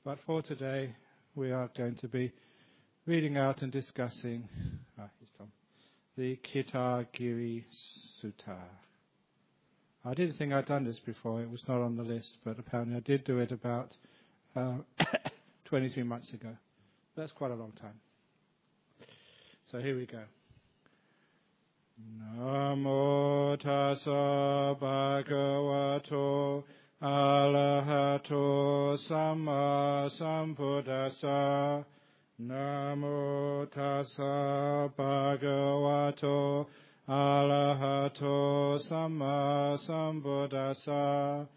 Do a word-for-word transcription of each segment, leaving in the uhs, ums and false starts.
But for today, we are going to be reading out and discussing ah, he's Tom, the Kitagiri Sutta. I didn't think I'd done this before. It was not on the list, but apparently I did do it about uh, twenty-three months ago. That's quite a long time. So here we go. Namo tassa bhagavato arahato samma sambuddhassa. Namo tassa bhagavato arahato samma sambuddhassa.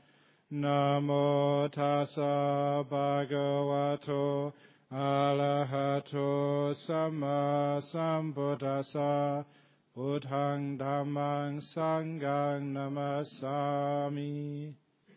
Namo tassa bhagavato arahato samma sambuddhassa. Buddhang dhammang sanghang namasami.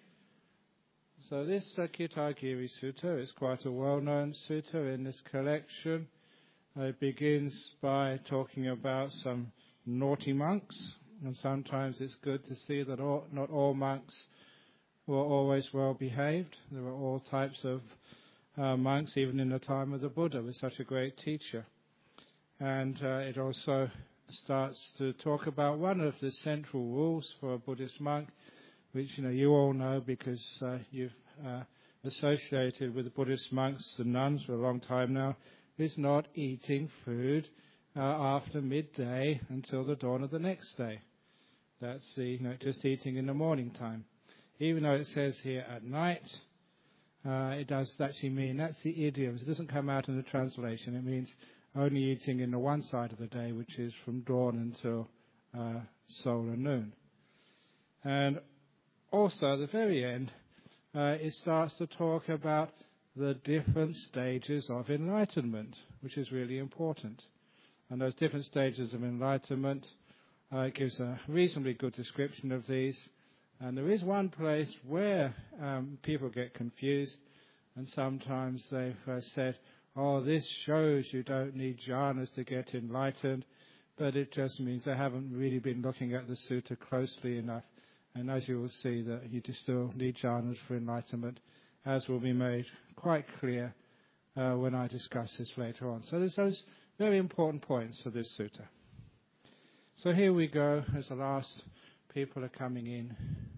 So this uh, Kitagiri Sutta is quite a well-known sutta in this collection. Uh, it begins by talking about some naughty monks, and sometimes it's good to see that all, not all monks were always well behaved. There were all types of uh, monks, even in the time of the Buddha, was such a great teacher. And uh, it also starts to talk about one of the central rules for a Buddhist monk, which you know you all know because uh, you've uh, associated with the Buddhist monks and nuns for a long time now, is not eating food uh, after midday until the dawn of the next day. That's the you know just eating in the morning time. Even though it says here at night, uh, it does actually mean that's the idiom. It doesn't come out in the translation. It means only eating in the one side of the day, which is from dawn until uh, solar noon. And also, at the very end, uh, it starts to talk about the different stages of enlightenment, which is really important. And those different stages of enlightenment, uh, it gives a reasonably good description of these. And there is one place where um, people get confused, and sometimes they've uh, said, oh, this shows you don't need jhanas to get enlightened, but it just means they haven't really been looking at the sutta closely enough. And as you will see, that you do still need jhanas for enlightenment, as will be made quite clear uh, when I discuss this later on. So there's those very important points of this sutta. So here we go, as the last people are coming in.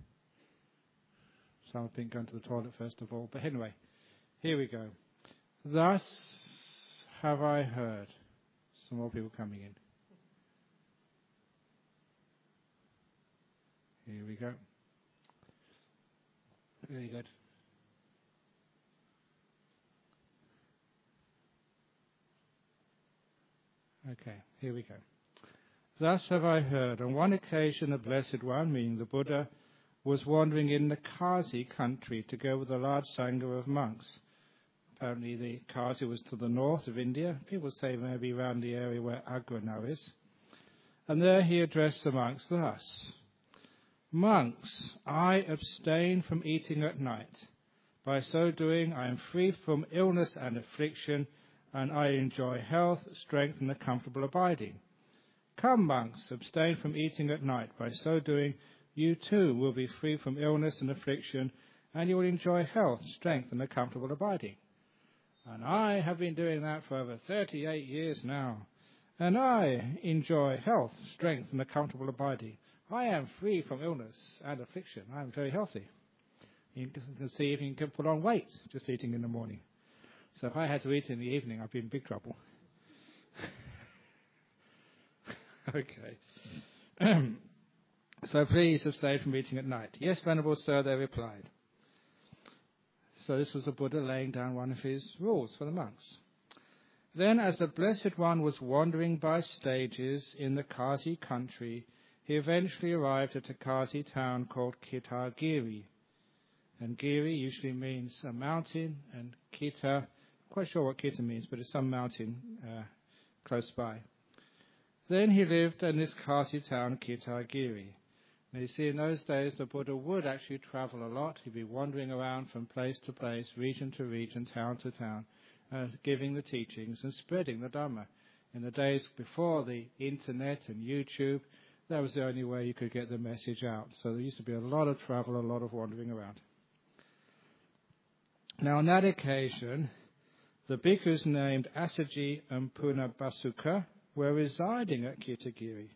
Some have been going to the toilet first of all, but anyway, here we go. Thus have I heard. Some more people coming in. Here we go. Very good. Okay, here we go. Thus have I heard. On one occasion, the Blessed One, meaning the Buddha, was wandering in the Kasi country together with a large sangha of monks. Apparently the Kasi was to the north of India. People say maybe around the area where Agra now is. And there he addressed the monks thus. Monks, I abstain from eating at night. By so doing, I am free from illness and affliction, and I enjoy health, strength, and a comfortable abiding. Come, monks, abstain from eating at night. By so doing, you too will be free from illness and affliction, and you will enjoy health, strength, and a comfortable abiding. And I have been doing that for over thirty-eight years now. And I enjoy health, strength, and a comfortable abiding. I am free from illness and affliction. I am very healthy. You can see if you can put on weight just eating in the morning. So if I had to eat in the evening, I'd be in big trouble. Okay. So please abstain from eating at night. Yes, Venerable Sir, they replied. So this was the Buddha laying down one of his rules for the monks. Then, as the Blessed One was wandering by stages in the Kasi country, he eventually arrived at a Kasi town called Kitagiri. And Giri usually means a mountain, and Kita, I'm quite sure what Kita means, but it's some mountain uh, close by. Then he lived in this Kasi town, Kitagiri. Now you see, in those days, the Buddha would actually travel a lot. He'd be wandering around from place to place, region to region, town to town, uh, giving the teachings and spreading the Dhamma. In the days before the internet and YouTube, that was the only way you could get the message out. So there used to be a lot of travel, a lot of wandering around. Now, on that occasion, the bhikkhus named Assaji and Punabhasuka were residing at Kirtagiri.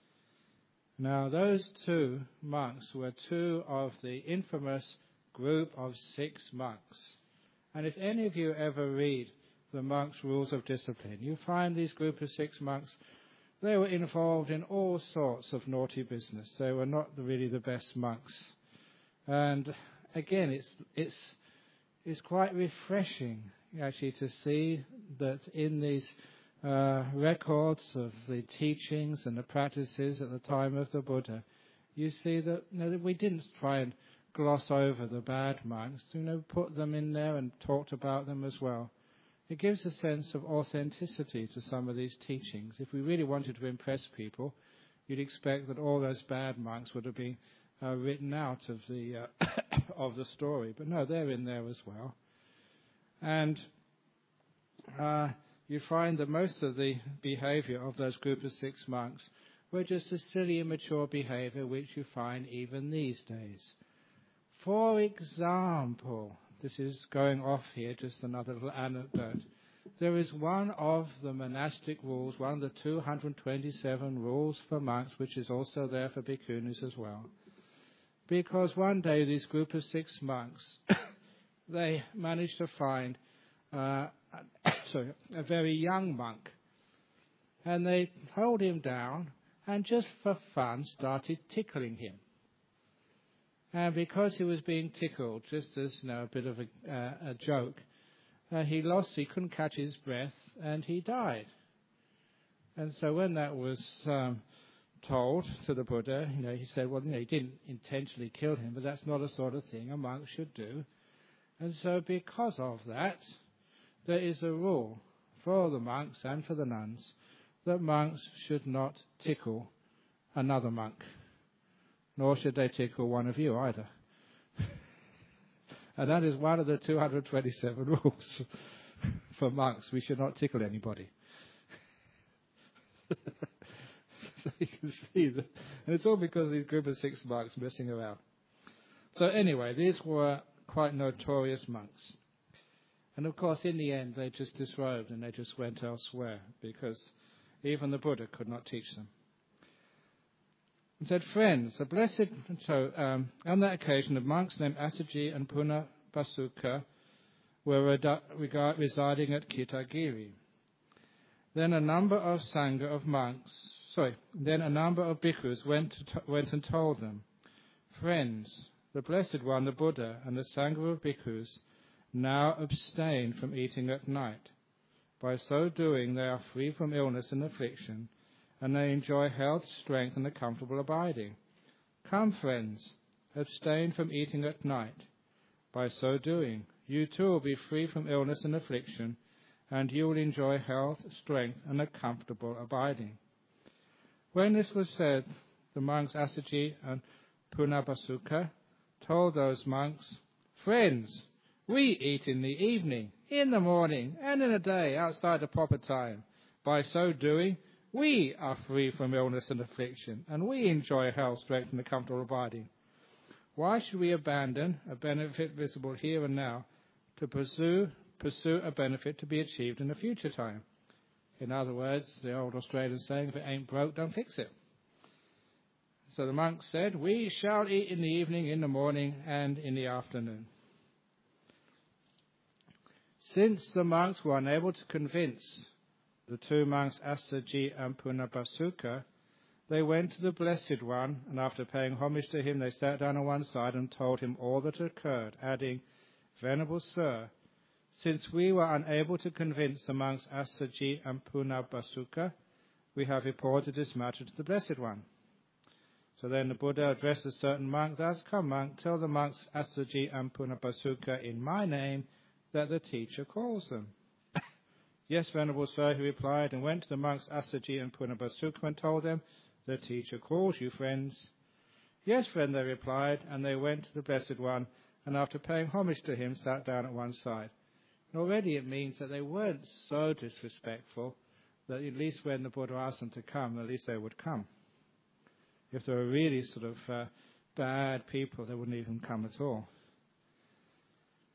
Now, those two monks were two of the infamous group of six monks. And if any of you ever read the monks' rules of discipline, you find these group of six monks, they were involved in all sorts of naughty business. They were not really the best monks. And again, it's it's it's quite refreshing actually to see that in these uh, records of the teachings and the practices at the time of the Buddha, you see that, you know, that we didn't try and gloss over the bad monks, you know, put them in there and talked about them as well. It gives a sense of authenticity to some of these teachings. If we really wanted to impress people, you'd expect that all those bad monks would have been uh, written out of the uh, of the story. But no, they're in there as well. And uh, you find that most of the behavior of those group of six monks were just a silly, immature behavior which you find even these days. For example, this is going off here, just another little anecdote. There is one of the monastic rules, one of the two hundred twenty-seven rules for monks, which is also there for bhikkhunis as well. Because one day this group of six monks, they managed to find uh, sorry, a very young monk. And they held him down and just for fun started tickling him. And because he was being tickled, just as, you know, a bit of a, uh, a joke, uh, he lost, he couldn't catch his breath, and he died. And so when that was um, told to the Buddha, you know, he said, well, you know, he didn't intentionally kill him, but that's not a sort of thing a monk should do. And so because of that, there is a rule for the monks and for the nuns that monks should not tickle another monk. Nor should they tickle one of you either. And that is one of the two hundred twenty-seven rules for monks. We should not tickle anybody. So you can see that. And it's all because of these group of six monks messing around. So anyway, these were quite notorious monks. And of course, in the end, they just disrobed and they just went elsewhere because even the Buddha could not teach them. And said, friends, the blessed, so um, on that occasion, the monks named Assaji and Punabhasuka were redu- regard, residing at Kirtagiri. Then a number of sangha of monks, sorry, then a number of bhikkhus went to t- went and told them, friends, the blessed one, the Buddha, and the sangha of bhikkhus now abstain from eating at night. By so doing, they are free from illness and affliction, and they enjoy health, strength, and a comfortable abiding. Come, friends, abstain from eating at night. By so doing, you too will be free from illness and affliction, and you will enjoy health, strength, and a comfortable abiding. When this was said, the monks Assaji and Punabhasuka told those monks, friends, we eat in the evening, in the morning, and in the day outside the proper time. By so doing, we are free from illness and affliction, and we enjoy health, strength, and a comfortable abiding. Why should we abandon a benefit visible here and now to pursue, pursue a benefit to be achieved in a future time? In other words, the old Australian saying, if it ain't broke, don't fix it. So the monks said, we shall eat in the evening, in the morning, and in the afternoon. Since the monks were unable to convince the two monks Assaji and Punabhasuka, they went to the Blessed One, and after paying homage to him, they sat down on one side and told him all that occurred, adding, Venerable Sir, since we were unable to convince the monks Assaji and Punabhasuka, we have reported this matter to the Blessed One. So then the Buddha addressed a certain monk, thus, come monk, tell the monks Assaji and Punabhasuka in my name that the teacher calls them. Yes, Venerable Sir, he replied, and went to the monks Assaji and Punabhasuka and told them, the teacher calls you, friends. Yes, friend, they replied, and they went to the Blessed One, and after paying homage to him, sat down at one side. And already it means that they weren't so disrespectful that at least when the Buddha asked them to come, at least they would come. If they were really sort of uh, bad people, they wouldn't even come at all.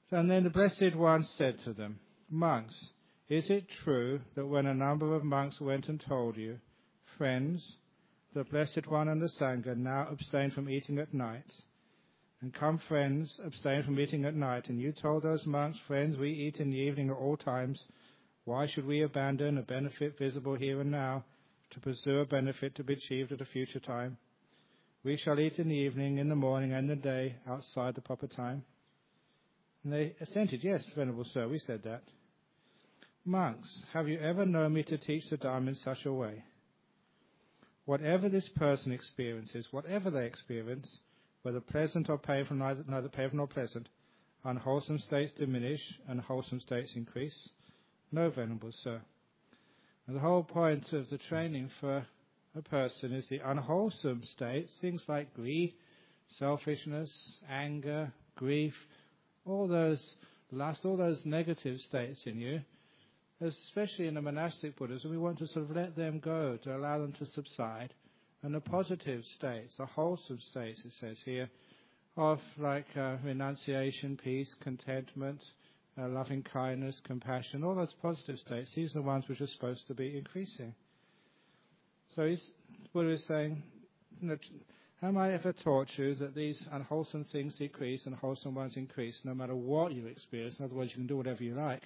And then the Blessed One said to them, "Monks, is it true that when a number of monks went and told you, 'Friends, the Blessed One and the Sangha now abstain from eating at night,' and 'Come, friends, abstain from eating at night,' and you told those monks, 'Friends, we eat in the evening at all times. Why should we abandon a benefit visible here and now to pursue a benefit to be achieved at a future time? We shall eat in the evening, in the morning, and the day, outside the proper time.' And they assented, 'Yes, Venerable Sir, we said that.' 'Monks, have you ever known me to teach the Dharma in such a way? Whatever this person experiences, whatever they experience, whether pleasant or painful, neither, neither painful nor pleasant, unwholesome states diminish and wholesome states increase? No, Venerable Sir. And the whole point of the training for a person is the unwholesome states, things like greed, selfishness, anger, grief, all those lust, all those negative states in you, especially in the monastic Buddhism, we want to sort of let them go, to allow them to subside. And the positive states, the wholesome states, it says here, of like uh, renunciation, peace, contentment, uh, loving kindness, compassion, all those positive states, these are the ones which are supposed to be increasing. So he's, Buddha is saying, have I ever taught you that these unwholesome things decrease and wholesome ones increase, no matter what you experience? In other words, you can do whatever you like.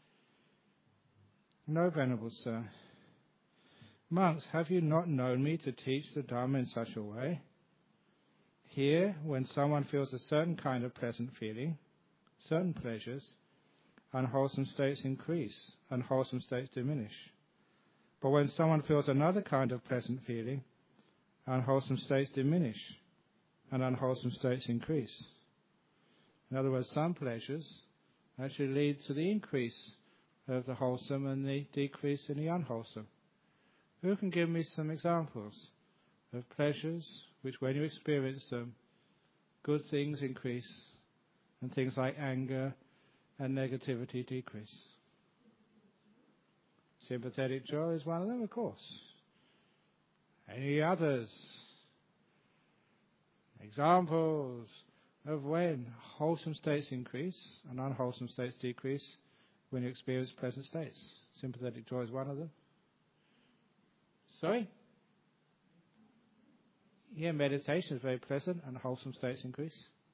No, Venerable Sir. Monks, have you not known me to teach the Dharma in such a way? Here, when someone feels a certain kind of pleasant feeling, certain pleasures, unwholesome states increase, unwholesome states diminish. But when someone feels another kind of pleasant feeling, unwholesome states diminish, and unwholesome states increase. In other words, some pleasures actually lead to the increase of the wholesome and the decrease in the unwholesome. Who can give me some examples of pleasures which, when you experience them, good things increase and things like anger and negativity decrease? Sympathetic joy is one of them, of course. Any others? Examples of when wholesome states increase and unwholesome states decrease when you experience pleasant states. Sympathetic joy is one of them. Sorry? Yeah, meditation is very pleasant and wholesome states increase.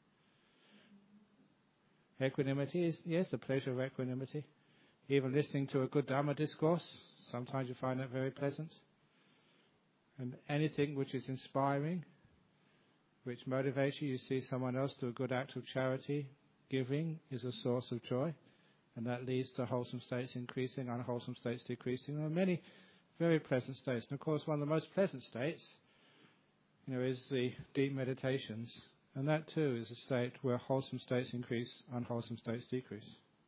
Equanimity is, yes, the pleasure of equanimity. Even listening to a good Dhamma discourse, sometimes you find that very pleasant. And anything which is inspiring, which motivates you, you see someone else do a good act of charity, giving is a source of joy, and that leads to wholesome states increasing, unwholesome states decreasing. There are many very pleasant states. And of course, one of the most pleasant states, you know, is the deep meditations. And that too is a state where wholesome states increase, unwholesome states decrease.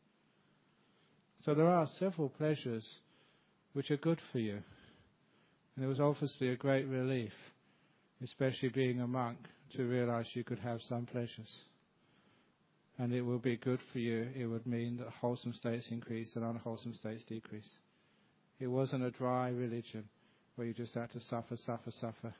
So there are several pleasures which are good for you. And it was obviously a great relief, especially being a monk, to realize you could have some pleasures. And it will be good for you. It would mean that wholesome states increase and unwholesome states decrease. It wasn't a dry religion where you just had to suffer, suffer, suffer.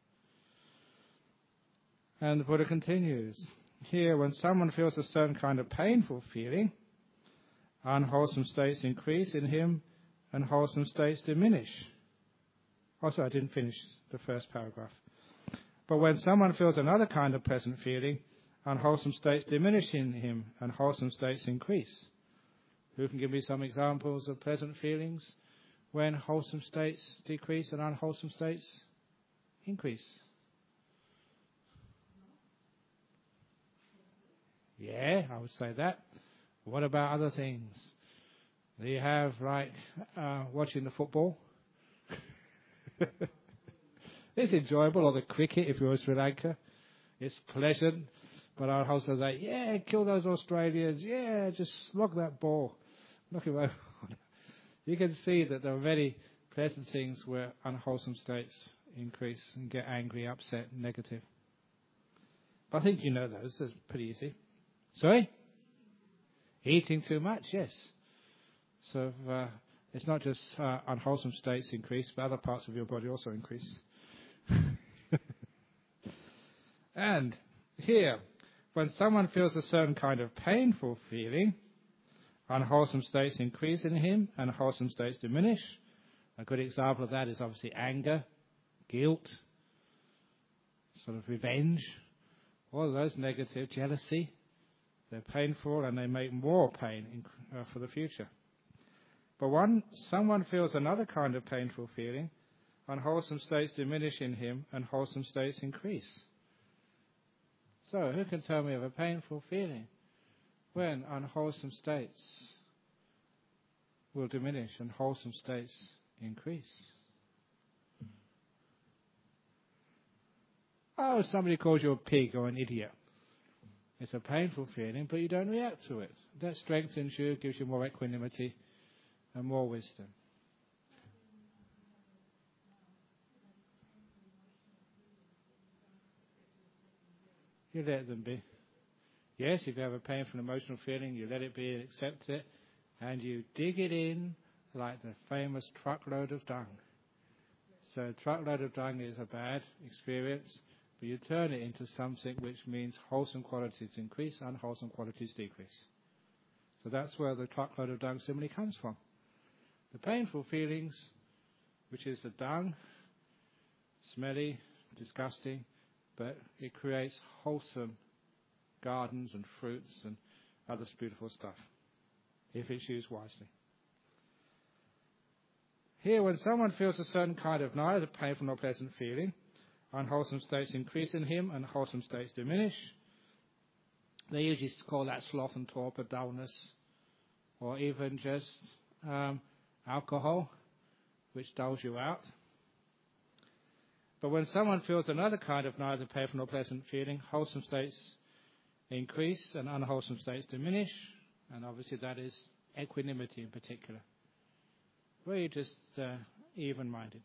And the Buddha continues. Here, when someone feels a certain kind of painful feeling, unwholesome states increase in him and wholesome states diminish. Also, I didn't finish the first paragraph. But when someone feels another kind of pleasant feeling, unwholesome states diminish in him and wholesome states increase. Who can give me some examples of pleasant feelings when wholesome states decrease and unwholesome states increase? Yeah, I would say that. What about other things? Do you have, like, uh, watching the football? It's enjoyable, or the cricket if you're in Sri Lanka. It's pleasant, but our host is like, yeah, kill those Australians, yeah, just slog that ball. Knock him over. You can see that there are very pleasant things where unwholesome states increase and get angry, upset, negative. But I think you know those, that's pretty easy. Sorry? Eating too much, yes. So uh, it's not just uh, unwholesome states increase, but other parts of your body also increase. And here, when someone feels a certain kind of painful feeling, unwholesome states increase in him and wholesome states diminish. A good example of that is obviously anger, guilt, sort of revenge, all of those negative, jealousy. They're painful and they make more pain in, uh, for the future. But when someone feels another kind of painful feeling, unwholesome states diminish in him and wholesome states increase. So who can tell me of a painful feeling when unwholesome states will diminish and wholesome states increase? Oh, somebody calls you a pig or an idiot. It's a painful feeling, but you don't react to it. That strengthens you, gives you more equanimity and more wisdom. You let them be. Yes, if you have a painful emotional feeling, you let it be and accept it, and you dig it in like the famous truckload of dung. So a truckload of dung is a bad experience, but you turn it into something which means wholesome qualities increase, unwholesome qualities decrease. So that's where the truckload of dung simile comes from. The painful feelings, which is the dung, smelly, disgusting, but it creates wholesome gardens and fruits and other beautiful stuff, if it's used wisely. Here, when someone feels a certain kind of neither painful nor pleasant feeling, unwholesome states increase in him and wholesome states diminish. They usually call that sloth and torpor, dullness, or even just um, alcohol, which dulls you out. But when someone feels another kind of neither painful nor pleasant feeling, wholesome states increase and unwholesome states diminish, and obviously that is equanimity in particular. Where you're just uh, even-minded.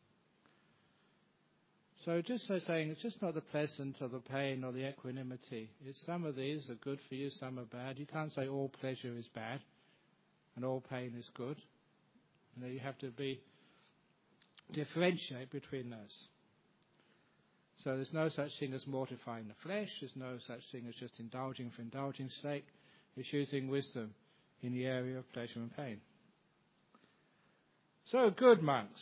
So just so saying, it's just not the pleasant or the pain or the equanimity. It's some of these are good for you, some are bad. You can't say all pleasure is bad and all pain is good. You know, you have to be differentiate between those. So there's no such thing as mortifying the flesh. There's no such thing as just indulging for indulging's sake. It's using wisdom in the area of pleasure and pain. So, good monks,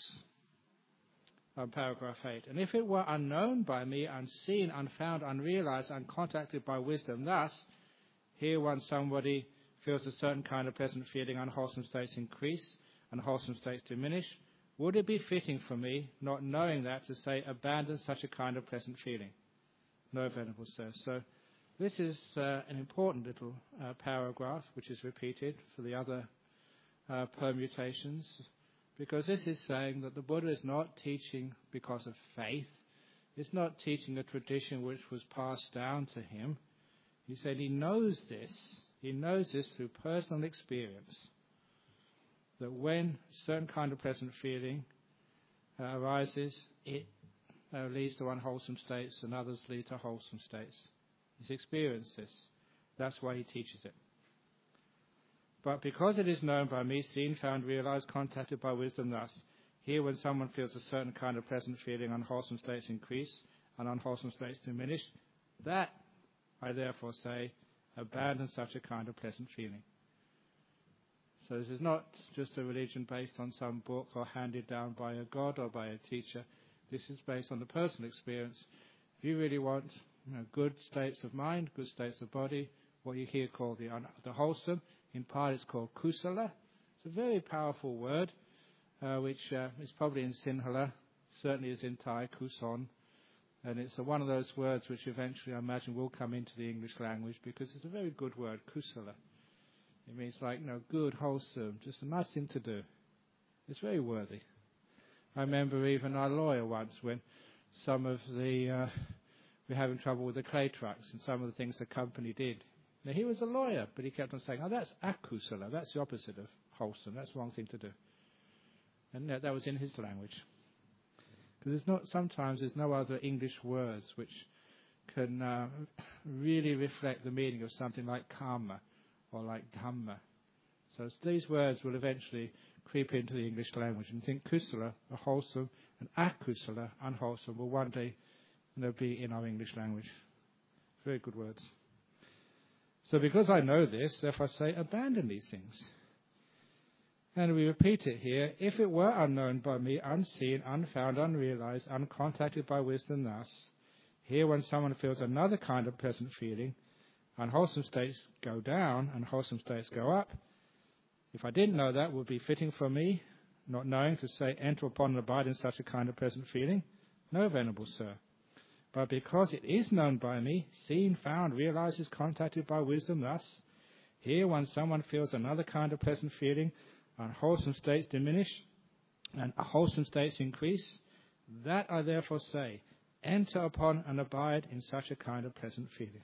on paragraph eight, and if it were unknown by me, unseen, unfound, unrealized, uncontacted by wisdom, thus, here once somebody feels a certain kind of pleasant feeling, unwholesome states increase, and wholesome states diminish, would it be fitting for me, not knowing that, to say, abandon such a kind of pleasant feeling? No, Venerable Sir. So, this is uh, an important little uh, paragraph, which is repeated for the other uh, permutations, because this is saying that the Buddha is not teaching because of faith. It's not teaching a tradition which was passed down to him. He said he knows this. He knows this through personal experience, that when a certain kind of pleasant feeling uh, arises, it uh, leads to unwholesome states and others lead to wholesome states. He's experienced this. That's why he teaches it. But because it is known by me, seen, found, realized, contacted by wisdom thus, here when someone feels a certain kind of pleasant feeling, unwholesome states increase and unwholesome states diminish, that, I therefore say, abandon such a kind of pleasant feeling. So this is not just a religion based on some book or handed down by a god or by a teacher. This is based on the personal experience. If you really want you know, good states of mind, good states of body, what you here call the, un- the wholesome, in part it's called kusala. It's a very powerful word, uh, which uh, is probably in Sinhala, certainly is in Thai, kuson. And it's uh, one of those words which eventually I imagine will come into the English language because it's a very good word, kusala. It means like, you know, good, wholesome, just a nice thing to do. It's very worthy. I remember even our lawyer once when some of the, uh, we were having trouble with the clay trucks and some of the things the company did. Now, he was a lawyer, but he kept on saying, oh, that's akusala, that's the opposite of wholesome, that's the wrong thing to do. And that, that was in his language. Because there's not, sometimes there's no other English words which can uh, really reflect the meaning of something like karma or like dhamma. So these words will eventually creep into the English language. And think kusala, a wholesome, and akusala, unwholesome, will one day you know, be in our English language. Very good words. So because I know this, therefore I say, abandon these things. And we repeat it here, if it were unknown by me, unseen, unfound, unrealized, uncontacted by wisdom thus, here when someone feels another kind of pleasant feeling, unwholesome states go down, and wholesome states go up. If I didn't know that, would be fitting for me, not knowing, to say, enter upon and abide in such a kind of pleasant feeling? No, venerable sir. But because it is known by me, seen, found, realized, is contacted by wisdom thus, here when someone feels another kind of pleasant feeling, unwholesome states diminish, and wholesome states increase, that I therefore say, enter upon and abide in such a kind of pleasant feeling.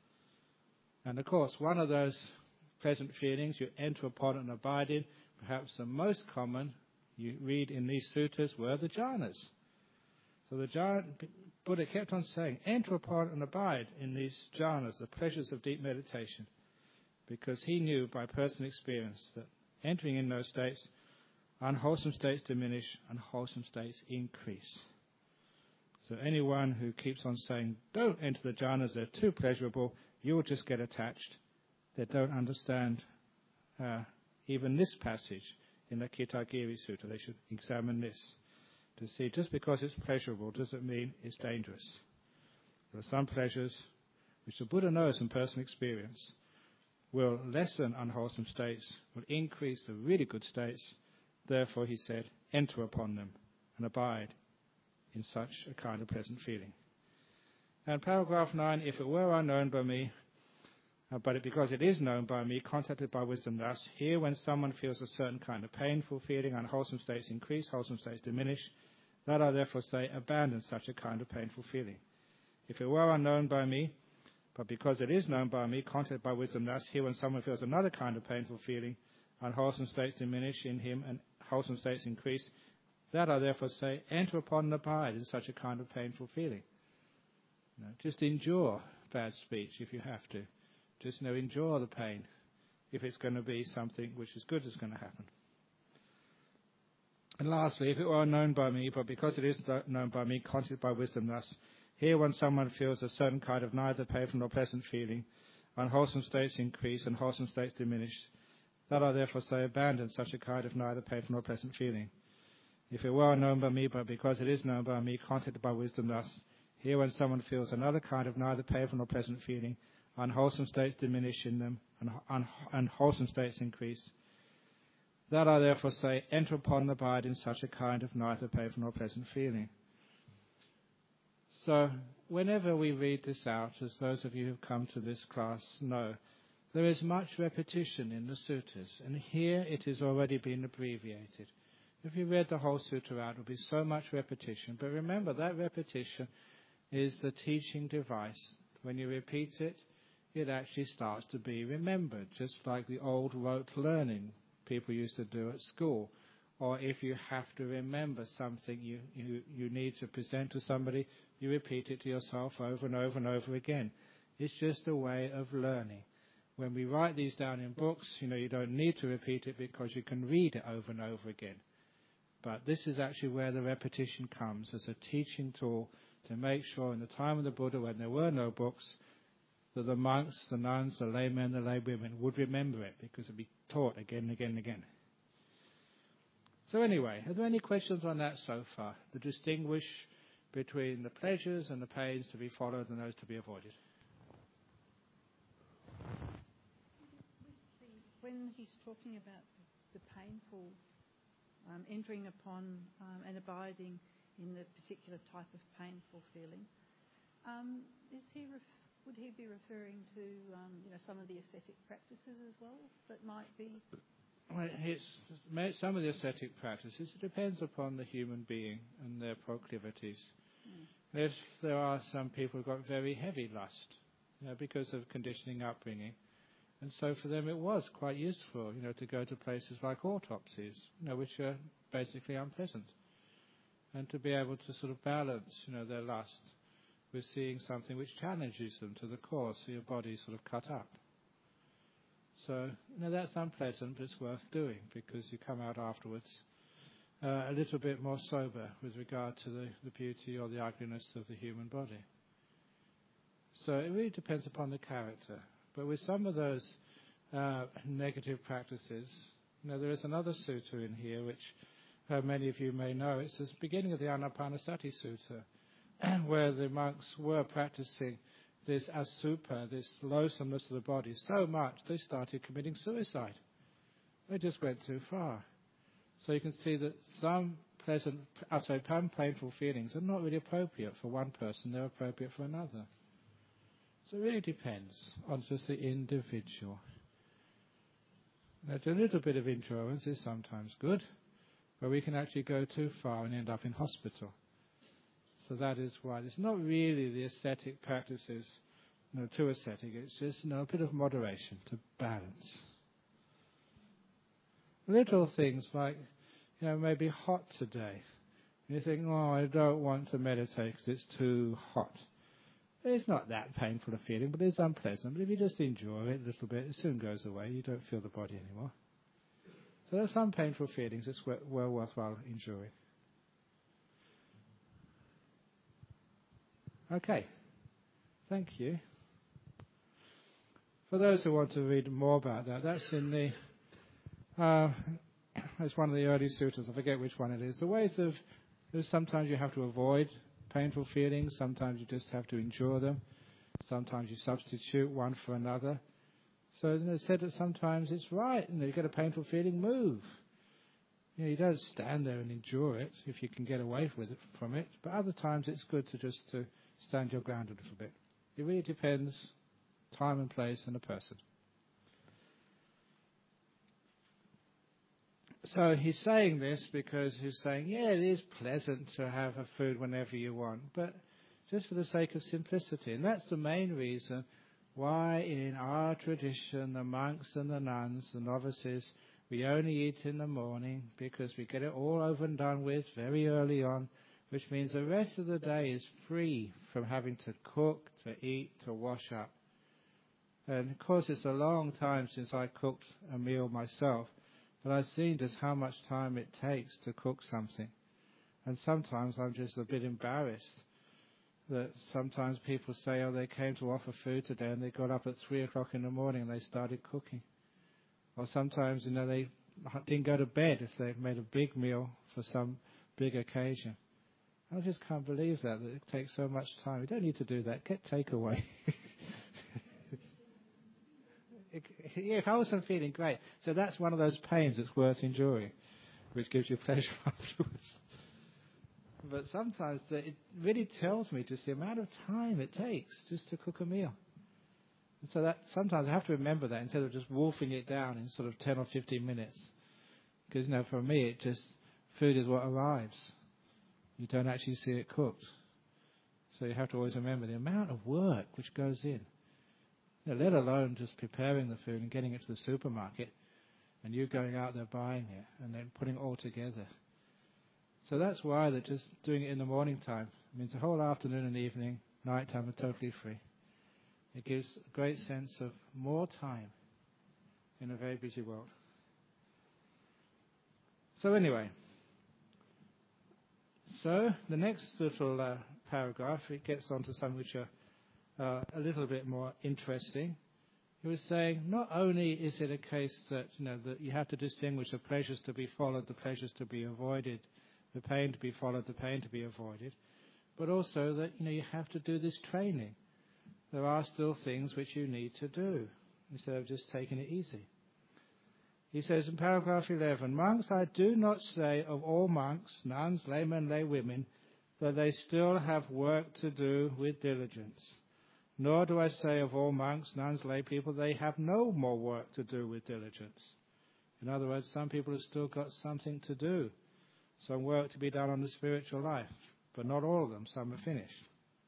And of course, one of those pleasant feelings you enter upon and abide in, perhaps the most common you read in these suttas, were the jhanas. So the jhana, Buddha kept on saying, enter upon and abide in these jhanas, the pleasures of deep meditation, because he knew by personal experience that entering in those states, unwholesome states diminish and wholesome states increase. So anyone who keeps on saying, don't enter the jhanas, they're too pleasurable, you will just get attached. They don't understand uh, even this passage in the Kirtagiri Sutta. They should examine this to see just because it's pleasurable doesn't mean it's dangerous. There are some pleasures which the Buddha knows from personal experience will lessen unwholesome states, will increase the really good states. Therefore, he said, enter upon them and abide in such a kind of pleasant feeling. And paragraph nine, if it were unknown by me, uh, but it, because it is known by me, contacted by wisdom thus, here when someone feels a certain kind of painful feeling, unwholesome states increase, wholesome states diminish, that I therefore say, abandon such a kind of painful feeling. If it were unknown by me, but because it is known by me, contacted by wisdom thus, here when someone feels another kind of painful feeling, unwholesome states diminish in him and wholesome states increase, that I therefore say, enter upon and abide in such a kind of painful feeling. You know, just endure bad speech if you have to. Just you know, endure the pain if it's going to be something which is good is going to happen. And lastly, if it were known by me, but because it is known by me, contacted by wisdom thus, here when someone feels a certain kind of neither painful nor pleasant feeling, unwholesome states increase and wholesome states diminish, that I therefore say, abandon such a kind of neither painful nor pleasant feeling. If it were known by me, but because it is known by me, contacted by wisdom thus, here when someone feels another kind of neither painful nor pleasant feeling, unwholesome states diminish in them, and un- unwholesome states increase. That I therefore say, enter upon and abide in such a kind of neither painful nor pleasant feeling. So, whenever we read this out, as those of you who have come to this class know, there is much repetition in the suttas, and here it has already been abbreviated. If you read the whole sutta out, it would be so much repetition. But remember, that repetition is the teaching device. When you repeat it, it actually starts to be remembered, just like the old rote learning people used to do at school. Or if you have to remember something you, you, you need to present to somebody, you repeat it to yourself over and over and over again. It's just a way of learning. When we write these down in books, you know, you don't need to repeat it because you can read it over and over again. But this is actually where the repetition comes as a teaching tool to make sure in the time of the Buddha, when there were no books, that the monks, the nuns, the laymen, the laywomen would remember it because it would be taught again and again and again. So anyway, are there any questions on that so far? To distinguish between the pleasures and the pains to be followed and those to be avoided? When he's talking about the painful, um, entering upon um, and abiding in the particular type of painful feeling, um, is he ref- would he be referring to um, you know, some of the ascetic practices as well that might be? Well, it's, some of the ascetic practices, it depends upon the human being and their proclivities. Mm. If there are some people who've got very heavy lust, you know, because of conditioning upbringing, and so for them it was quite useful, you know, to go to places like autopsies, you know, which are basically unpleasant, and to be able to sort of balance, you know, their lust with seeing something which challenges them to the core, so your body's sort of cut up. So, you know, that's unpleasant, but it's worth doing because you come out afterwards uh, a little bit more sober with regard to the, the beauty or the ugliness of the human body. So it really depends upon the character. But with some of those uh, negative practices, you know, there is another sutta in here which uh, many of you may know. It's the beginning of the Anapanasati Sutta, where the monks were practicing this asubha, this loathsomeness of the body, so much they started committing suicide. They just went too far. So you can see that some pleasant, I say, some painful feelings are not really appropriate for one person, they're appropriate for another. So it really depends on just the individual. Now, a little bit of endurance is sometimes good, but we can actually go too far and end up in hospital. So that is why it's not really the ascetic practices, you know, too ascetic. It's just, you know, a bit of moderation to balance. Little things like, you know, maybe hot today. And you think, oh, I don't want to meditate because it's too hot. It's not that painful a feeling, but it's unpleasant. But if you just enjoy it a little bit, it soon goes away. You don't feel the body anymore. So there's some painful feelings it's well worthwhile enjoying. Okay. Thank you. For those who want to read more about that, that's in the... Uh, it's one of the early sutras. I forget which one it is. The ways of... Sometimes you have to avoid painful feelings. Sometimes you just have to endure them. Sometimes you substitute one for another. So it's said that sometimes it's right. You know, you get a painful feeling, move. You know, you don't stand there and endure it if you can get away with it from it. But other times it's good to just to stand your ground a little bit. It really depends, time and place and the person. So he's saying this because he's saying, yeah, it is pleasant to have a food whenever you want, but just for the sake of simplicity. And that's the main reason why in our tradition, the monks and the nuns, the novices, we only eat in the morning because we get it all over and done with very early on, which means the rest of the day is free from having to cook, to eat, to wash up. And of course, it's a long time since I cooked a meal myself, but I've seen just how much time it takes to cook something. And sometimes I'm just a bit embarrassed that sometimes people say, oh, they came to offer food today and they got up at three o'clock in the morning and they started cooking. Or sometimes, you know, they didn't go to bed if they've made a big meal for some big occasion. I just can't believe that, that it takes so much time. You don't need to do that. Get takeaway. If I wasn't feeling great. So that's one of those pains that's worth enduring, which gives you pleasure afterwards. But sometimes it really tells me just the amount of time it takes just to cook a meal. And so that sometimes I have to remember that instead of just wolfing it down in sort of ten or fifteen minutes. Because, you know, for me, it just, food is what arrives. You don't actually see it cooked. So you have to always remember the amount of work which goes in. You know, let alone just preparing the food and getting it to the supermarket and you going out there buying it and then putting it all together. So that's why that just doing it in the morning time means the whole afternoon and evening, night time are totally free. It gives a great sense of more time in a very busy world. So anyway, so the next little uh, paragraph, it gets on to some which are Uh, a little bit more interesting. He was saying not only is it a case that, you know, that you have to distinguish the pleasures to be followed, the pleasures to be avoided, the pain to be followed, the pain to be avoided, but also that, you know, you have to do this training. There are still things which you need to do instead of just taking it easy. He says in paragraph eleven, monks, I do not say of all monks, nuns, laymen, laywomen, that they still have work to do with diligence. Nor do I say of all monks, nuns, lay people, they have no more work to do with diligence. In other words, some people have still got something to do, some work to be done on the spiritual life, but not all of them, some are finished.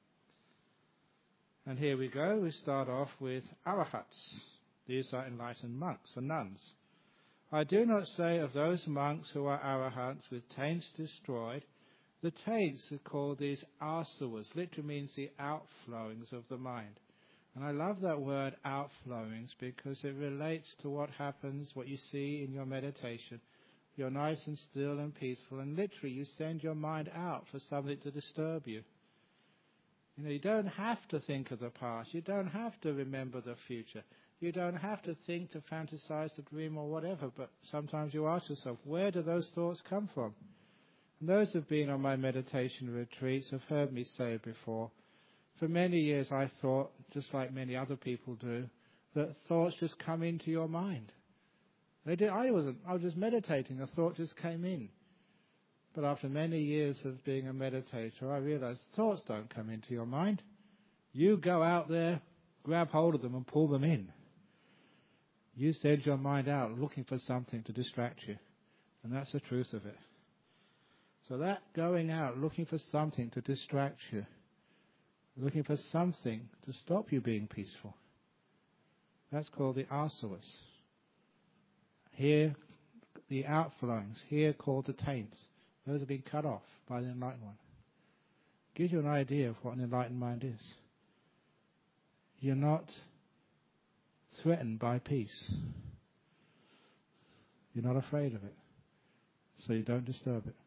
And here we go, we start off with arahats. These are enlightened monks or nuns. I do not say of those monks who are arahats with taints destroyed. The taints are called these asavas, literally means the outflowings of the mind. And I love that word outflowings because it relates to what happens, what you see in your meditation. You're nice and still and peaceful, and literally you send your mind out for something to disturb you. You know, you don't have to think of the past. You don't have to remember the future. You don't have to think to fantasize, to dream or whatever. But sometimes you ask yourself, where do those thoughts come from? And those who have been on my meditation retreats have heard me say it before. For many years I thought, just like many other people do, that thoughts just come into your mind. They did. I wasn't. I was just meditating. A thought just came in. But after many years of being a meditator, I realized thoughts don't come into your mind. You go out there, grab hold of them and pull them in. You send your mind out looking for something to distract you. And that's the truth of it. So that going out looking for something to distract you, looking for something to stop you being peaceful, that's called the asavas. Here, the outflowings, here called the taints. Those have been cut off by the enlightened one. Gives you an idea of what an enlightened mind is. You're not threatened by peace. You're not afraid of it. So you don't disturb it.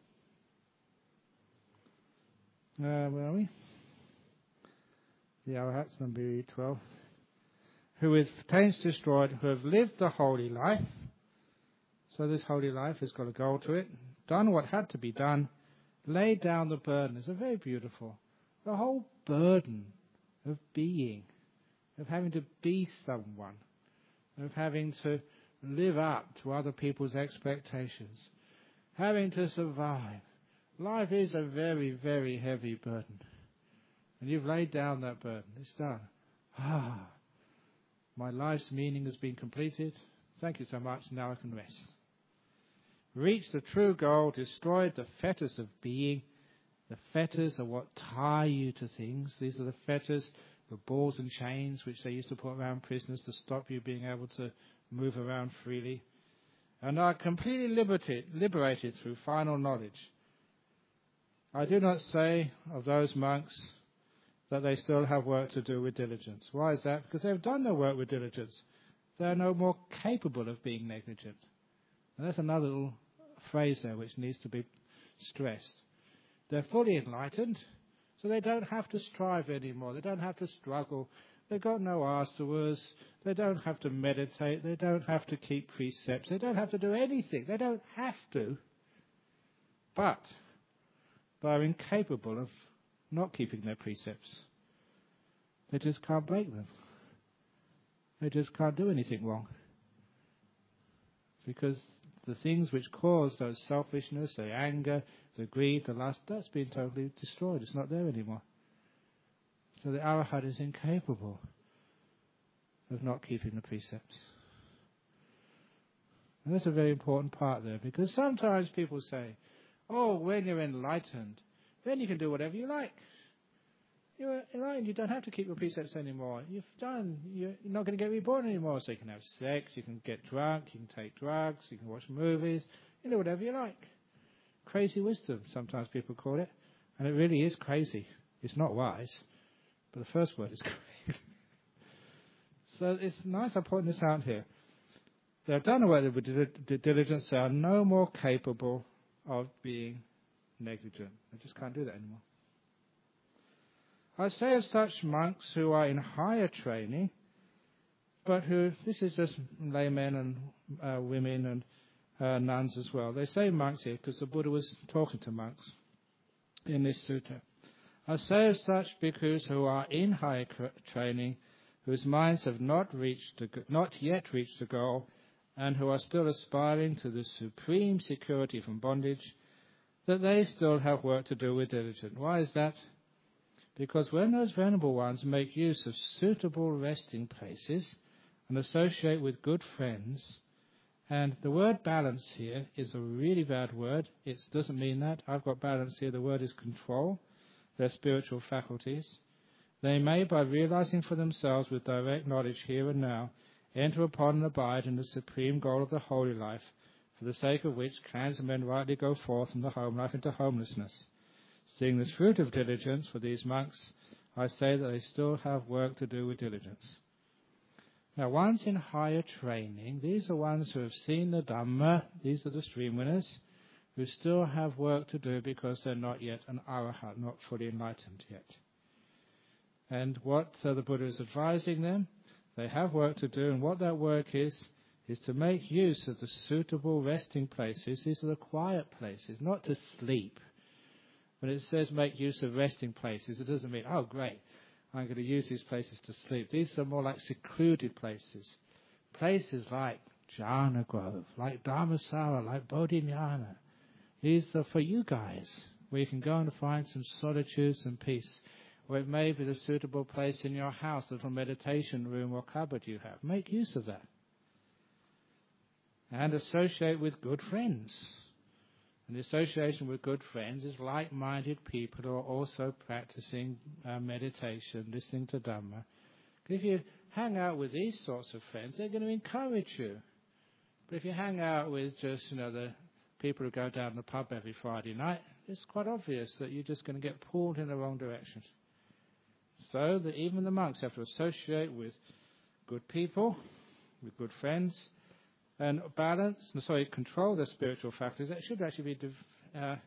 Uh, where are we? The Arahats, number twelve. Who with taints destroyed, who have lived the holy life. So this holy life has got a goal to it. Done what had to be done. Laid down the burden. It's a very beautiful. The whole burden of being. Of having to be someone. Of having to live up to other people's expectations. Having to survive. Life is a very, very heavy burden. And you've laid down that burden. It's done. Ah, my life's meaning has been completed. Thank you so much. Now I can rest. Reached the true goal, destroyed the fetters of being. The fetters are what tie you to things. These are the fetters, the balls and chains which they used to put around prisoners to stop you being able to move around freely. And are completely liberated, liberated through final knowledge. I do not say of those monks that they still have work to do with diligence. Why is that? Because they've done their work with diligence. They are no more capable of being negligent. And that's another little phrase there which needs to be stressed. They're fully enlightened, so they don't have to strive anymore. They don't have to struggle. They've got no asavas. They don't have to meditate. They don't have to keep precepts. They don't have to do anything. They don't have to. But they are incapable of not keeping their precepts. They just can't break them. They just can't do anything wrong. Because the things which cause those selfishness, the anger, the greed, the lust, that's been totally destroyed. It's not there anymore. So the Arahat is incapable of not keeping the precepts. And that's a very important part there, because sometimes people say, oh, when you're enlightened, then you can do whatever you like. You're enlightened, you don't have to keep your precepts anymore. You've done, you're not going to get reborn anymore. So you can have sex, you can get drunk, you can take drugs, you can watch movies, you do whatever you like. Crazy wisdom, sometimes people call it. And it really is crazy. It's not wise, but the first word is crazy. So it's nice I'm pointing this out here. They've done away with diligence, they are no more capable of being negligent. They just can't do that anymore. I say of such monks who are in higher training, but who, this is just laymen and uh, women and uh, nuns as well. They say monks here because the Buddha was talking to monks in this sutta. I say of such bhikkhus who are in higher training, whose minds have not reached, the, not yet reached the goal, and who are still aspiring to the supreme security from bondage, that they still have work to do with diligence. Why is that? Because when those venerable ones make use of suitable resting places and associate with good friends, and the word balance here is a really bad word. It doesn't mean that. I've got balance here. The word is control, their spiritual faculties. They may, by realizing for themselves with direct knowledge here and now, enter upon and abide in the supreme goal of the holy life, for the sake of which clans and men rightly go forth from the home life into homelessness. Seeing the fruit of diligence for these monks, I say that they still have work to do with diligence. Now, ones in higher training, these are ones who have seen the Dhamma, these are the stream winners, who still have work to do because they're not yet an Arahat, not fully enlightened yet. And what uh, the Buddha is advising them, they have work to do, and what that work is, is to make use of the suitable resting places. These are the quiet places, not to sleep. When it says make use of resting places, it doesn't mean, oh great, I'm going to use these places to sleep. These are more like secluded places. Places like Jhana Grove, like Dharmasara, like Bodhinyana. These are for you guys, where you can go and find some solitude and peace. Or it may be the suitable place in your house, a little meditation room or cupboard you have. Make use of that. And associate with good friends. And the association with good friends is like-minded people who are also practicing uh, meditation, listening to Dhamma. If you hang out with these sorts of friends, they're going to encourage you. But if you hang out with just, you know, the people who go down to the pub every Friday night, it's quite obvious that you're just going to get pulled in the wrong direction. So that even the monks have to associate with good people, with good friends, and balance, no, sorry, control their spiritual faculties. That should actually be uh,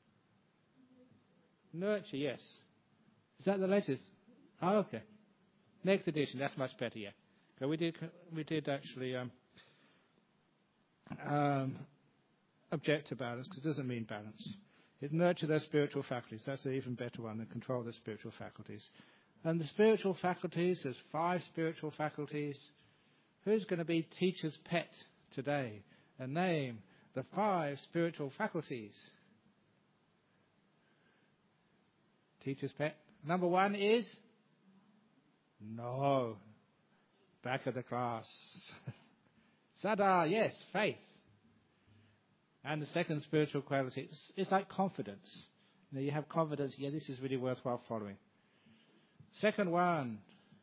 nurture, yes. Is that the latest? Oh, okay. Next edition, that's much better, yeah. So we did, we did actually um, um, object to balance, because it doesn't mean balance. It nurture their spiritual faculties. That's an even better one than control their spiritual faculties. And the spiritual faculties, there's five spiritual faculties. Who's going to be teacher's pet today? And name the five spiritual faculties. Teacher's pet. Number one is? No. Back of the class. Sada, yes, faith. And the second spiritual quality is it's like confidence. You know, you have confidence, yeah, this is really worthwhile following. Second one,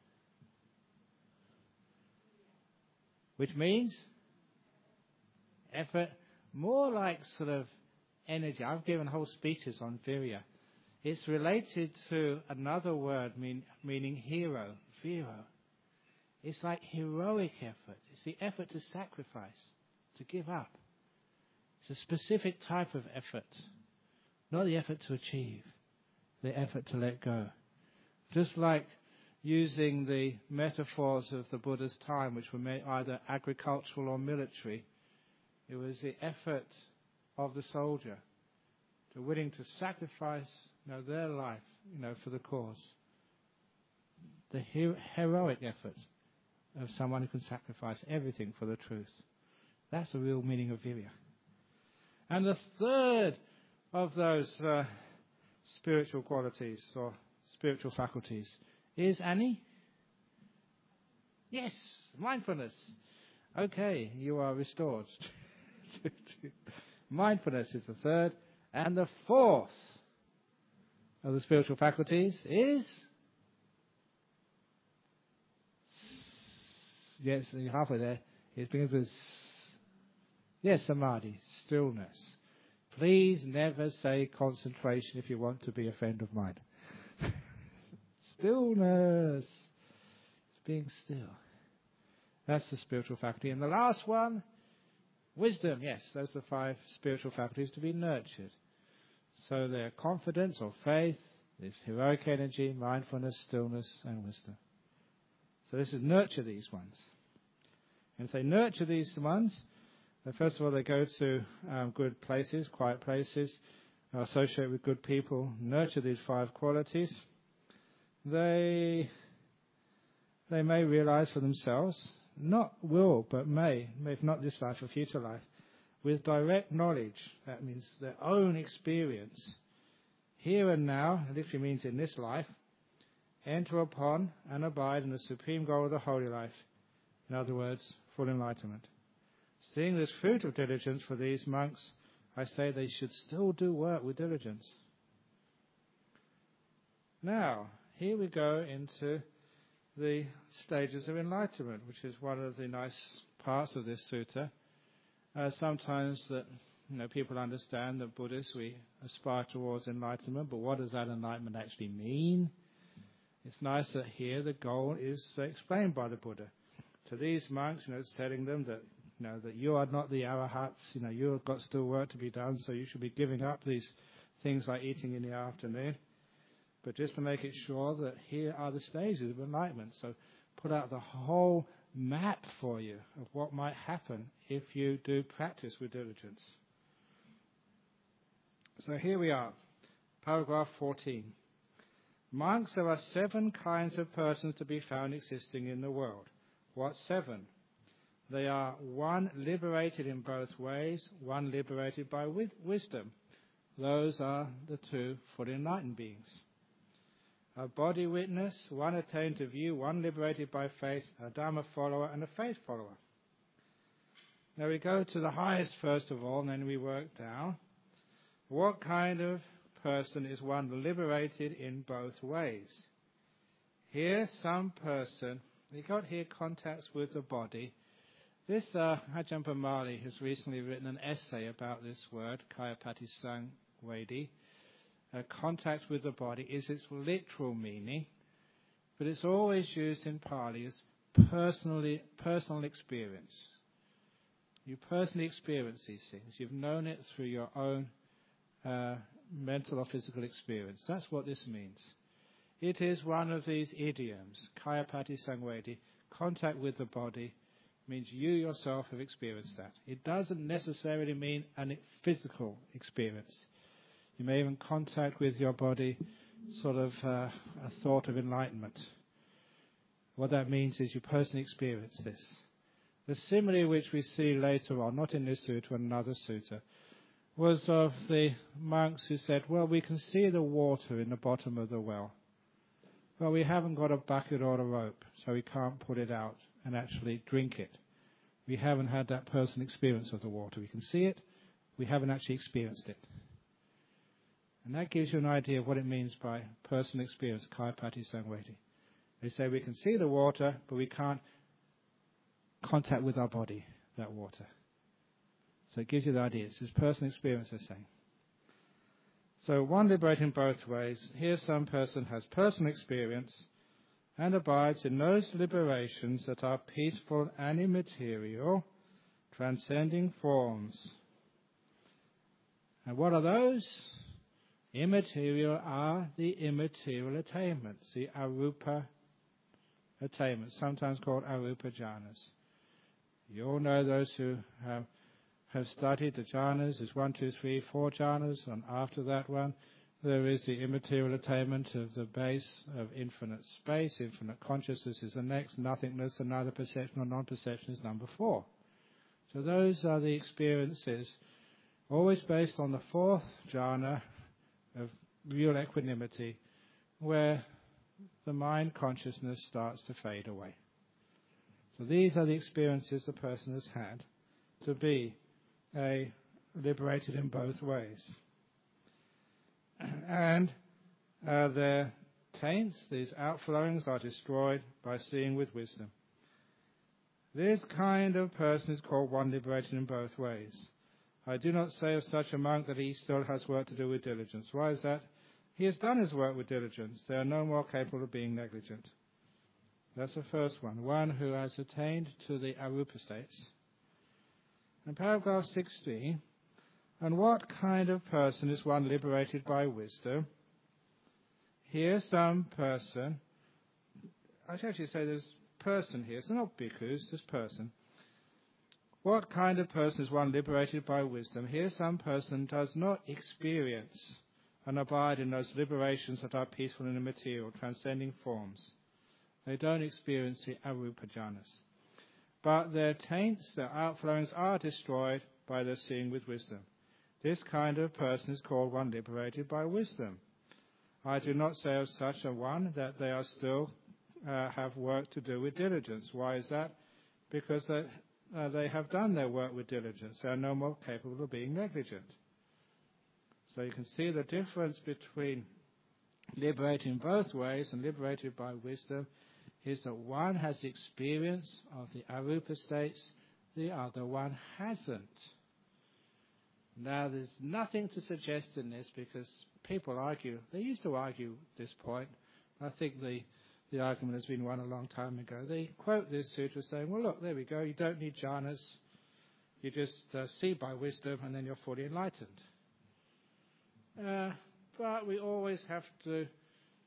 which means effort, more like sort of energy. I've given whole speeches on virya. It's related to another word mean, meaning hero, viro. It's like heroic effort. It's the effort to sacrifice, to give up. It's a specific type of effort, not the effort to achieve, the effort to let go. Just like using the metaphors of the Buddha's time, which were made either agricultural or military, it was the effort of the soldier, to willing to sacrifice, you know, their life, you know, for the cause. The her- heroic effort of someone who can sacrifice everything for the truth. That's the real meaning of virya. And the third of those uh, spiritual qualities or spiritual faculties is Annie? Yes, mindfulness. Okay, you are restored. Mindfulness is the third. And the fourth of the spiritual faculties is? Yes, you're halfway there. It begins with, yes, samadhi, stillness. Please never say concentration if you want to be a friend of mine. Stillness. It's being still. That's the spiritual faculty. And the last one, wisdom. Yes, those are the five spiritual faculties to be nurtured. So they're confidence or faith, there's heroic energy, mindfulness, stillness, and wisdom. So this is nurture these ones. And if they nurture these ones, then first of all they go to um, good places, quiet places, associate with good people, nurture these five qualities. They they may realize for themselves, not will, but may, if not this life, a future life, with direct knowledge, that means their own experience, here and now, it literally means in this life, enter upon and abide in the supreme goal of the holy life. In other words, full enlightenment. Seeing this fruit of diligence for these monks, I say they should still do work with diligence. Now, here we go into the stages of enlightenment, which is one of the nice parts of this sutta. Uh, sometimes that you know people understand that Buddhists, we aspire towards enlightenment, but what does that enlightenment actually mean? It's nice that here the goal is uh, explained by the Buddha. To these monks, you know, it's telling them that you know that you are not the arahats, you know, you have got still work to be done, so you should be giving up these things like eating in the afternoon. but just to make it sure that here are the stages of enlightenment. So put out the whole map for you of what might happen if you do practice with diligence. So here we are, paragraph fourteen. Monks, there are seven kinds of persons to be found existing in the world. What seven? They are one liberated in both ways, one liberated by wi- wisdom. Those are the two fully enlightened beings. A body witness, one attained to view, one liberated by faith, a Dhamma follower and a faith follower. Now we go to the highest first of all, and then we work down. What kind of person is one liberated in both ways? Here, some person, we got here contacts with the body. This uh, Ajahn Brahmali has recently written an essay about this word, Kayapati Sangvedi. Uh, contact with the body is its literal meaning, but it's always used in Pali as personally, personal experience. You personally experience these things. You've known it through your own uh, mental or physical experience. That's what this means. It is one of these idioms, Kayapati Sangvedi, contact with the body, means you yourself have experienced that. It doesn't necessarily mean a physical experience. You may even contact with your body sort of uh, a thought of enlightenment. What that means is you personally experience this. The simile which we see later on, not in this sutta, another sutta, was of the monks who said, well, we can see the water in the bottom of the well. Well, we haven't got a bucket or a rope, so we can't put it out and actually drink it. We haven't had that personal experience of the water. We can see it, we haven't actually experienced it. And that gives you an idea of what it means by personal experience, Kayapati Sangvedi. They say we can see the water, but we can't contact with our body that water. So it gives you the idea. It's this personal experience, they're saying. So one liberating both ways. Here some person has personal experience and abides in those liberations that are peaceful and immaterial, transcending forms. And what are those? Immaterial are the immaterial attainments, the arupa attainments, sometimes called arupa jhanas. You all know those who have, have studied the jhanas. There's one, two, three, four jhanas, and after that one there is the immaterial attainment of the base of infinite space. Infinite consciousness is the next. Nothingness and neither perception or non-perception is number four. So those are the experiences, always based on the fourth jhana of real equanimity, where the mind consciousness starts to fade away. So these are the experiences the person has had to be a liberated in both ways. And uh, their taints, these outflowings, are destroyed by seeing with wisdom. This kind of person is called one liberated in both ways. I do not say of such a monk that he still has work to do with diligence. Why is that? He has done his work with diligence. They are no more capable of being negligent. That's the first one. One who has attained to the arupa states. In paragraph sixteen, and what kind of person is one liberated by wisdom? Here some person, I should actually say there's person here, so not bhikkhus, just person. What kind of person is one liberated by wisdom? Here some person does not experience and abide in those liberations that are peaceful and immaterial, transcending forms. They don't experience the arupa jhanas. But their taints, their outflowings are destroyed by their seeing with wisdom. This kind of person is called one liberated by wisdom. I do not say of such a one that they are still uh, have work to do with diligence. Why is that? Because they, uh, they have done their work with diligence. They are no more capable of being negligent. So you can see the difference between liberating both ways and liberated by wisdom is that one has the experience of the arupa states, the other one hasn't. Now, there's nothing to suggest in this because people argue. They used to argue this point. I think the, the argument has been won a long time ago. They quote this sutra saying, well, look, there we go. You don't need jhanas. You just uh, see by wisdom and then you're fully enlightened. Uh, but we always have to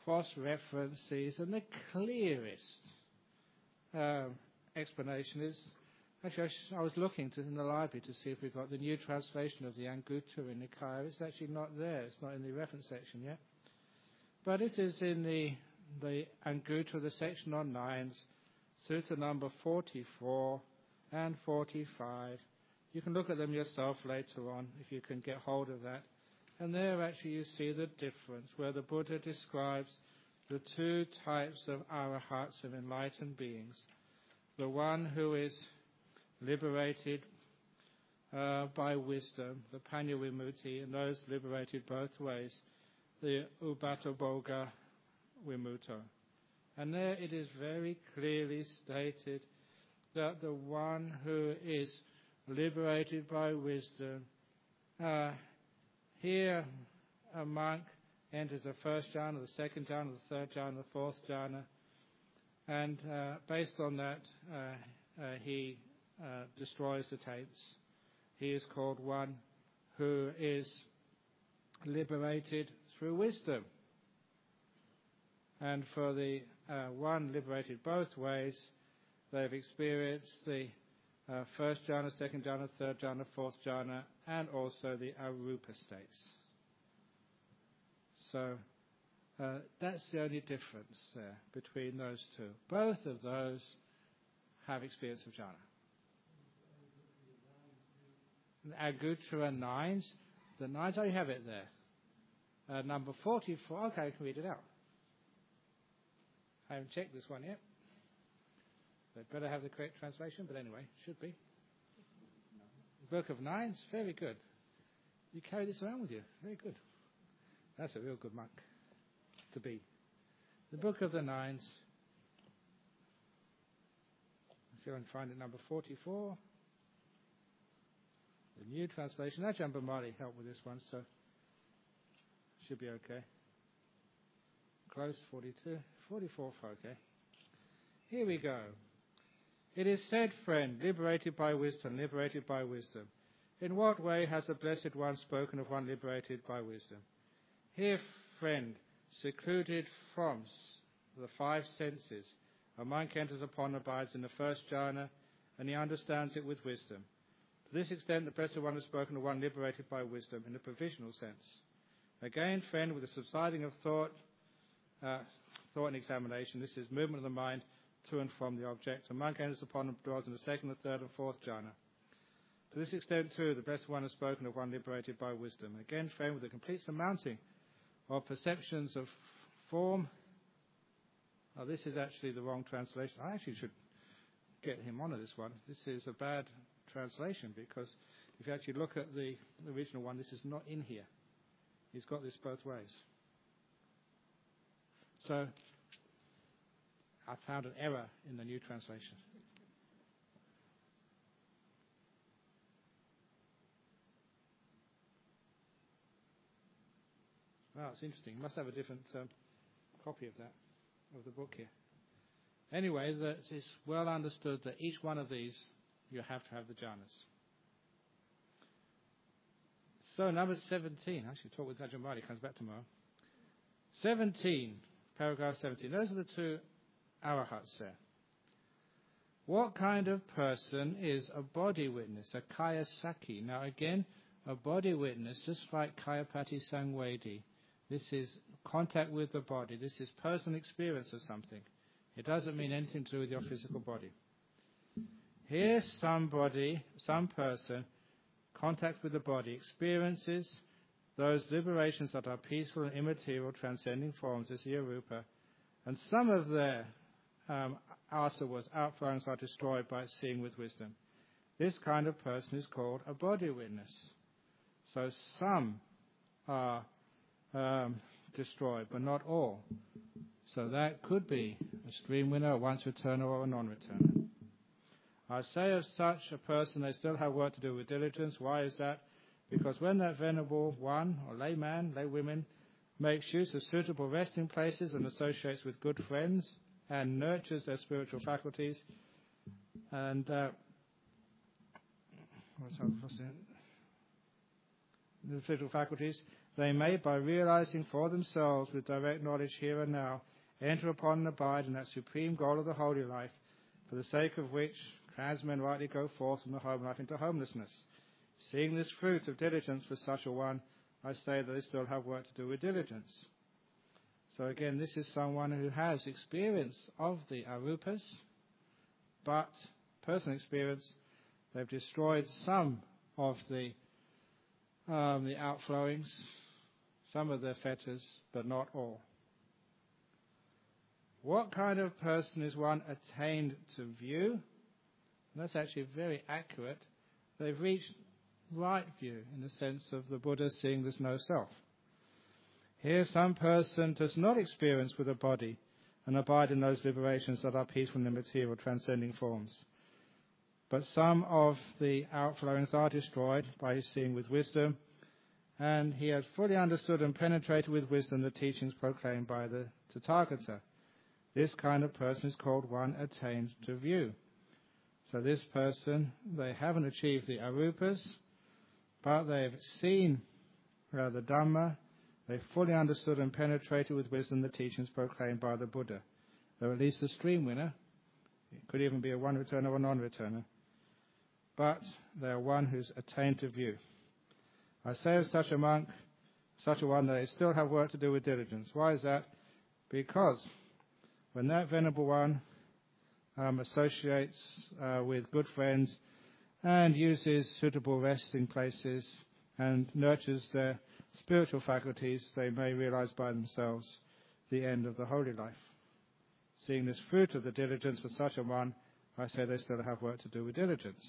cross-references, and the clearest um, explanation is, actually I, sh- I was looking to, in the library to see if we got the new translation of the Anguttara Nikaya. It's actually not there. It's not in the reference section yet. But this is in the, the Anguttara, the section on nines, sutta number forty-four and forty-five. You can look at them yourself later on if you can get hold of that. And there actually you see the difference where the Buddha describes the two types of arahats, of enlightened beings. The one who is liberated uh, by wisdom, the Panya Vimutti, and those liberated both ways, the Ubatabhoga Vimutto. And there it is very clearly stated that the one who is liberated by wisdom, uh, here a monk enters the first jhana, the second jhana, the third jhana, the fourth jhana, and uh, based on that uh, uh, he uh, destroys the taints. He is called one who is liberated through wisdom. And for the uh, one liberated both ways, they've experienced the uh, first jhana, second jhana, third jhana, fourth jhana, and also the arupa states. So uh, that's the only difference there between those two. Both of those have experience of jhana. Anguttara nines, the nines, oh, you have it there. Uh, number forty-four, okay, I can read it out. I haven't checked this one yet. They'd better have the correct translation, but anyway, should be. Book of Nines, very good. You carry this around with you, very good. That's a real good monk to be. The Book of the Nines. Let's see if I can find it, number forty-four. The new translation. Ajahn Brahmali helped with this one, so should be okay. Close, forty-two. forty-four, okay. Here we go. It is said, friend, liberated by wisdom, liberated by wisdom. In what way has the Blessed One spoken of one liberated by wisdom? Here, friend, secluded from the five senses, a monk enters upon, abides in the first jhana, and he understands it with wisdom. To this extent, the Blessed One has spoken of one liberated by wisdom in a provisional sense. Again, friend, with the subsiding of thought, uh, thought and examination, this is movement of the mind to and from the object. A monk enters upon and dwells in the second, the third, and fourth jhana. To this extent, too, the Blessed One has spoken of one liberated by wisdom. Again, friend, with the complete surmounting of perceptions of form. Oh, this is actually the wrong translation. I actually should get him onto this one. This is a bad translation because if you actually look at the original one, this is not in here. He's got this both ways. So I found an error in the new translation. Well, it's interesting. You must have a different um, copy of that, of the book here. Anyway, that it's well understood that each one of these, you have to have the jhanas. So, number seventeen. I should talk with Ajahn Brahmali. He comes back tomorrow. seventeen, paragraph seventeen. Those are the two arahats there. What kind of person is a body witness, a kaya saki? Now, again, a body witness, just like Kayapati Sangwedi, this is contact with the body. This is personal experience of something. It doesn't mean anything to do with your physical body. Here, somebody, some person, contacts with the body, experiences those liberations that are peaceful and immaterial, transcending forms, as the arupa, and some of their um, asavas, outflowings, are destroyed by seeing with wisdom. This kind of person is called a body witness. So some are um, destroyed, but not all. So that could be a stream winner, a once returner, or a non-returner. I say of such a person, they still have work to do with diligence. Why is that? Because when that venerable one, or layman, laywomen, makes use of suitable resting places and associates with good friends and nurtures their spiritual faculties, and uh, what's, what's it? the spiritual faculties, they may, by realizing for themselves with direct knowledge here and now, enter upon and abide in that supreme goal of the holy life, for the sake of which clansmen rightly go forth from the home life into homelessness. Seeing this fruit of diligence for such a one, I say that they still have work to do with diligence. So again, this is someone who has experience of the arupas, but personal experience, they've destroyed some of the um, the outflowings, some of their fetters, but not all. What kind of person is one attained to view? And that's actually very accurate. They've reached right view in the sense of the Buddha seeing there's no self. Here some person does not experience with a body and abide in those liberations that are peaceful in the material transcending forms. But some of the outflowings are destroyed by his seeing with wisdom, and he has fully understood and penetrated with wisdom the teachings proclaimed by the Tathagata. This kind of person is called one attained to view. So this person, they haven't achieved the arupas, but they've seen uh, the Dhamma, they've fully understood and penetrated with wisdom the teachings proclaimed by the Buddha. They're at least a stream winner. It could even be a one-returner or a non-returner. But they are one who's attained to view. I say of such a monk, such a one, that they still have work to do with diligence. Why is that? Because when that venerable one um, associates uh, with good friends and uses suitable resting places and nurtures their spiritual faculties, they may realize by themselves the end of the holy life. Seeing this fruit of the diligence for such a one, I say they still have work to do with diligence.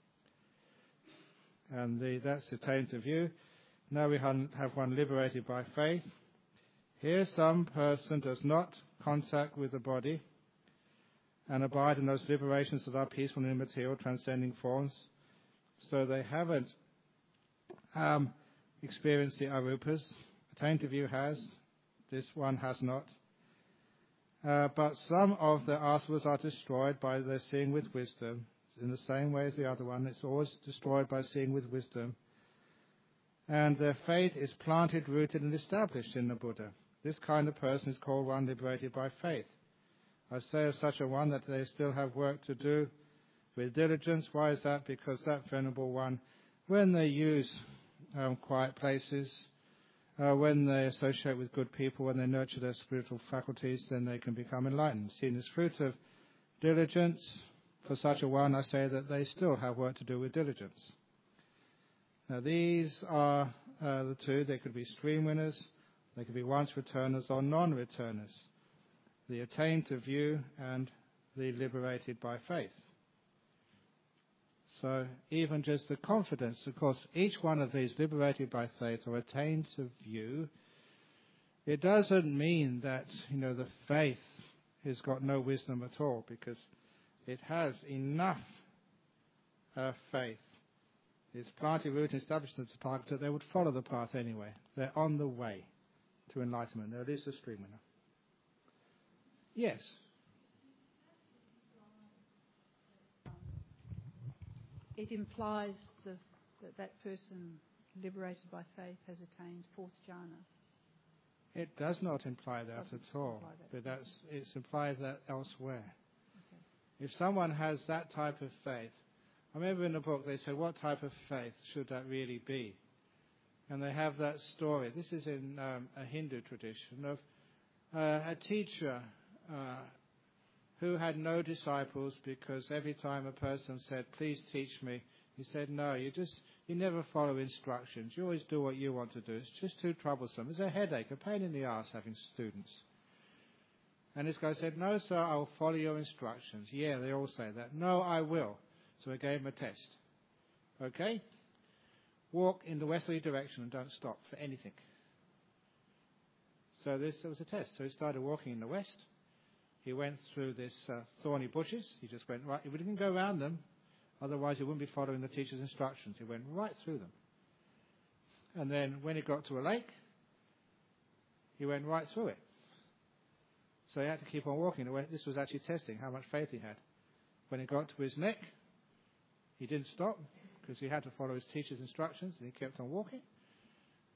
And the, that's attained to view. Now we have one liberated by faith. Here some person does not contact with the body and abide in those liberations that are peaceful and immaterial, transcending forms. So they haven't um, experienced the arupas. Attained to view has. This one has not. Uh, but some of the asavas are destroyed by their seeing with wisdom. In the same way as the other one, it's always destroyed by seeing with wisdom. And their faith is planted, rooted, and established in the Buddha. This kind of person is called one liberated by faith. I say of such a one that they still have work to do with diligence. Why is that? Because that venerable one, when they use um, quiet places, uh, when they associate with good people, when they nurture their spiritual faculties, then they can become enlightened. Seeing this fruit of diligence, for such a one, I say that they still have work to do with diligence. Now these are uh, the two. They could be stream winners, they could be once returners or non-returners. The attained to view and the liberated by faith. So even just the confidence, of course, each one of these liberated by faith or attained to view, it doesn't mean that, you know, the faith has got no wisdom at all, because it has enough uh, faith. It's planted, rooted, and established in the Tathagata. They would follow the path anyway. They're on the way to enlightenment. There it is, the stream winner. Yes. It implies the, that that person liberated by faith has attained fourth jhana. It does not imply that Doesn't at all, imply that. but that's, it's implied that elsewhere. Okay. If someone has that type of faith, I remember in the book they said, what type of faith should that really be? And they have that story. This is in um, a Hindu tradition of uh, a teacher uh, who had no disciples, because every time a person said, please teach me, he said, no, you just, you never follow instructions. You always do what you want to do. It's just too troublesome. It's a headache, a pain in the arse having students. And this guy said, no, sir, I will follow your instructions. Yeah, they all say that. No, I will. So I gave him a test. Okay? Walk in the westerly direction and don't stop for anything. So this was a test. So he started walking in the west. He went through this uh, thorny bushes. He just went right. He didn't go around them. Otherwise, he wouldn't be following the teacher's instructions. He went right through them. And then when he got to a lake, he went right through it. So he had to keep on walking. This was actually testing how much faith he had. When he got to his neck, he didn't stop because he had to follow his teacher's instructions, and he kept on walking.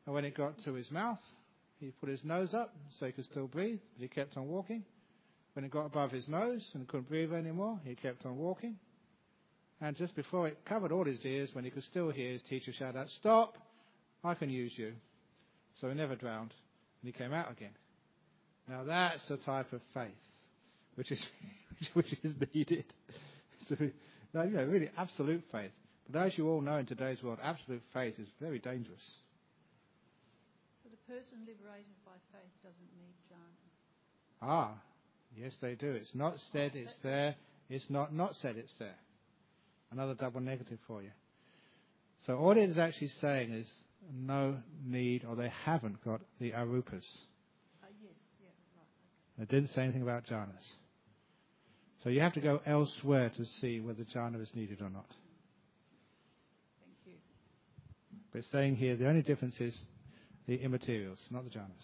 And when it got to his mouth, he put his nose up so he could still breathe, but he kept on walking. When it got above his nose and couldn't breathe anymore, he kept on walking. And just before it covered all his ears, when he could still hear his teacher shout out, "Stop, I can use you." So he never drowned, and he came out again. Now that's the type of faith which is which is needed. So, now, you know, really absolute faith. But as you all know in today's world, absolute faith is very dangerous. So the person liberated by faith doesn't need jhana? Ah, yes they do. It's not said it's there. It's not not said it's there. Another double negative for you. So all it is actually saying is no need, or they haven't got the arupas. Uh, yes, yeah, right. They didn't say anything about jhanas. So you have to go elsewhere to see whether jhana is needed or not. Thank you. But it's saying here the only difference is the immaterials, not the jhanas.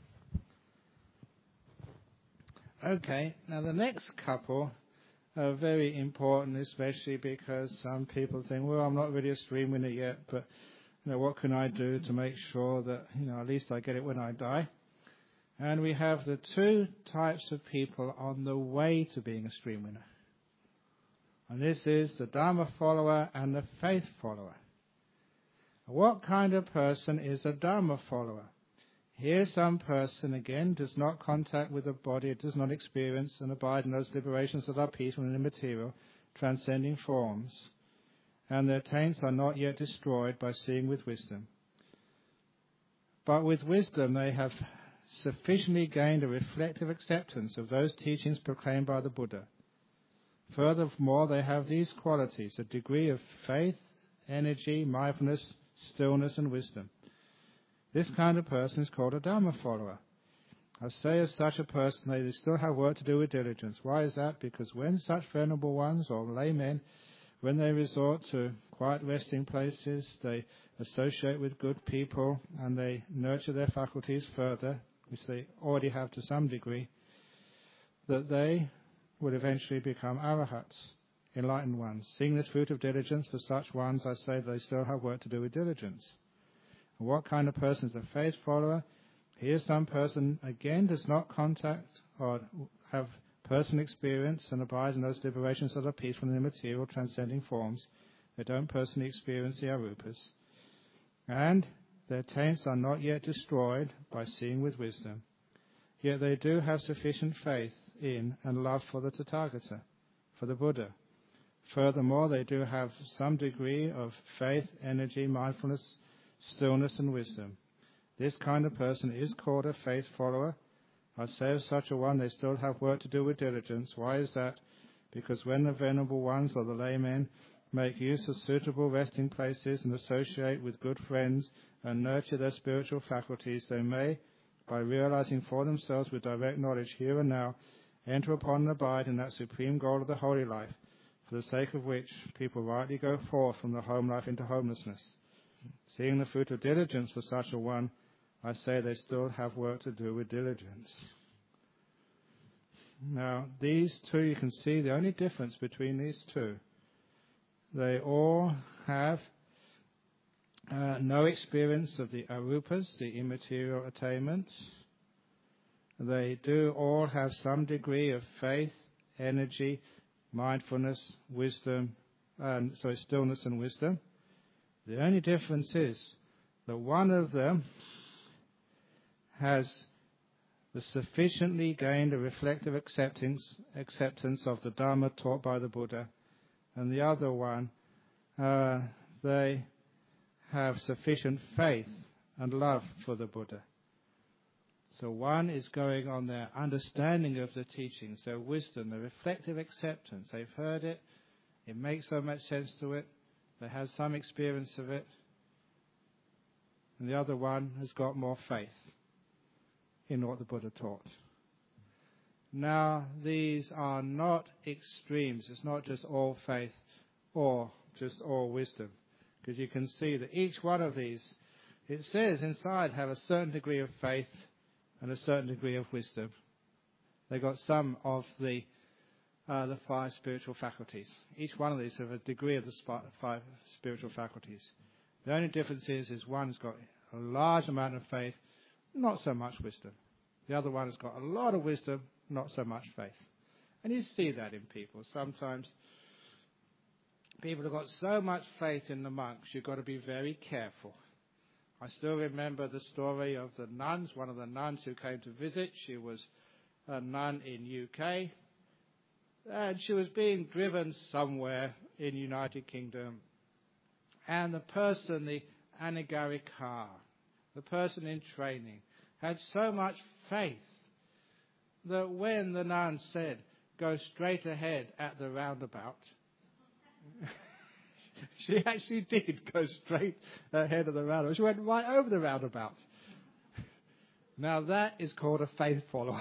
Okay, now the next couple are very important, especially because some people think, well, I'm not really a stream winner yet, but you know, what can I do to make sure that, you know, at least I get it when I die? And we have the two types of people on the way to being a stream winner. And this is the Dharma follower and the faith follower. What kind of person is a Dharma follower? Here some person, again, does not contact with the body, it does not experience and abide in those liberations that are peaceful and immaterial, transcending forms, and their taints are not yet destroyed by seeing with wisdom. But with wisdom they have sufficiently gained a reflective acceptance of those teachings proclaimed by the Buddha. Furthermore, they have these qualities, a degree of faith, energy, mindfulness, stillness and wisdom. This kind of person is called a Dharma follower. I say of such a person they still have work to do with diligence. Why is that? Because when such venerable ones or laymen, when they resort to quiet resting places, they associate with good people and they nurture their faculties further, which they already have to some degree, that they will eventually become arahats, enlightened ones. Seeing this fruit of diligence for such ones, I say they still have work to do with diligence. And what kind of person is a faith follower? Here some person, again, does not contact or have personal experience and abide in those liberations that are peaceful and immaterial, transcending forms. They don't personally experience the arupas. And their taints are not yet destroyed by seeing with wisdom. Yet they do have sufficient faith in and love for the Tathagata, for the Buddha. Furthermore, they do have some degree of faith, energy, mindfulness, stillness and wisdom. This kind of person is called a faith follower. I say of such a one, they still have work to do with diligence. Why is that? Because when the venerable ones or the laymen make use of suitable resting places and associate with good friends and nurture their spiritual faculties, they may, by realizing for themselves with direct knowledge here and now, enter upon and abide in that supreme goal of the holy life, for the sake of which people rightly go forth from the home life into homelessness. Seeing the fruit of diligence for such a one, I say they still have work to do with diligence. Now, these two, you can see the only difference between these two. They all have uh, no experience of the arupas, the immaterial attainments. They do all have some degree of faith, energy, mindfulness, wisdom, and sorry, stillness and wisdom. The only difference is that one of them has the sufficiently gained a reflective acceptance, acceptance of the Dharma taught by the Buddha, and the other one, uh, they have sufficient faith and love for the Buddha. So one is going on their understanding of the teachings, their wisdom, their reflective acceptance. They've heard it, it makes so much sense to it, they have some experience of it, and the other one has got more faith in what the Buddha taught. Now, these are not extremes. It's not just all faith or just all wisdom, because you can see that each one of these, it says inside, have a certain degree of faith and a certain degree of wisdom. They got some of the uh, the five spiritual faculties. Each one of these have a degree of the sp- five spiritual faculties. The only difference is, is one's got a large amount of faith, not so much wisdom. The other one has got a lot of wisdom, not so much faith. And you see that in people. Sometimes people have got so much faith in the monks, you've got to be very careful. I still remember the story of the nuns, one of the nuns who came to visit. She was a nun in U K, and she was being driven somewhere in United Kingdom. And the person, the Anagarikar, the person in training, had so much faith that when the nun said, go straight ahead at the roundabout, she actually did go straight ahead of the roundabout. She went right over the roundabout. Now that is called a faith follower.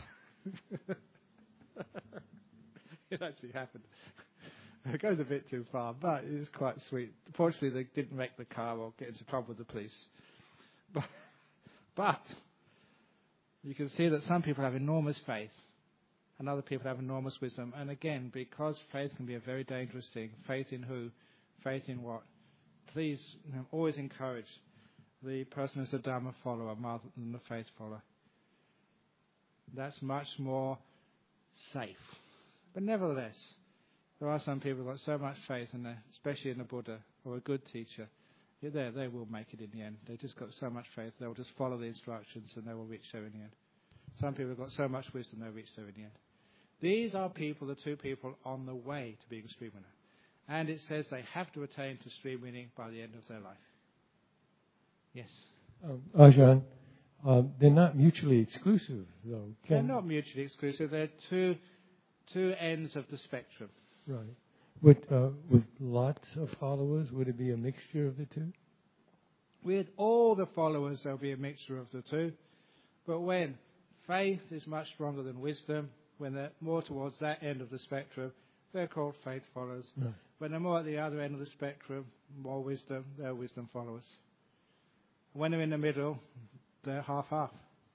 It actually happened. It goes a bit too far, but it is quite sweet. Fortunately, they didn't wreck the car or get into trouble with the police. But, but you can see that some people have enormous faith and other people have enormous wisdom. And again, because faith can be a very dangerous thing, faith in who? Faith in what? Please, you know, always encourage the person who's a Dharma follower rather than the faith follower. That's much more safe. But nevertheless, there are some people who've got so much faith, in the, especially in the Buddha or a good teacher. You're there, they will make it in the end. They've just got so much faith, they'll just follow the instructions and they will reach there in the end. Some people have got so much wisdom, they'll reach there in the end. These are people, the two people on the way to being a stream winner. And it says they have to attain to stream winning by the end of their life. Yes? Um, Ajahn, uh, they're not mutually exclusive, though. Can They're not mutually exclusive. They're two, two ends of the spectrum. Right. With, uh, with lots of followers, would it be a mixture of the two? With all the followers, there'll be a mixture of the two. But when faith is much stronger than wisdom, when they're more towards that end of the spectrum, they're called faith followers. Right. When they're more at the other end of the spectrum, more wisdom, they're wisdom followers. When they're in the middle, they're half-half.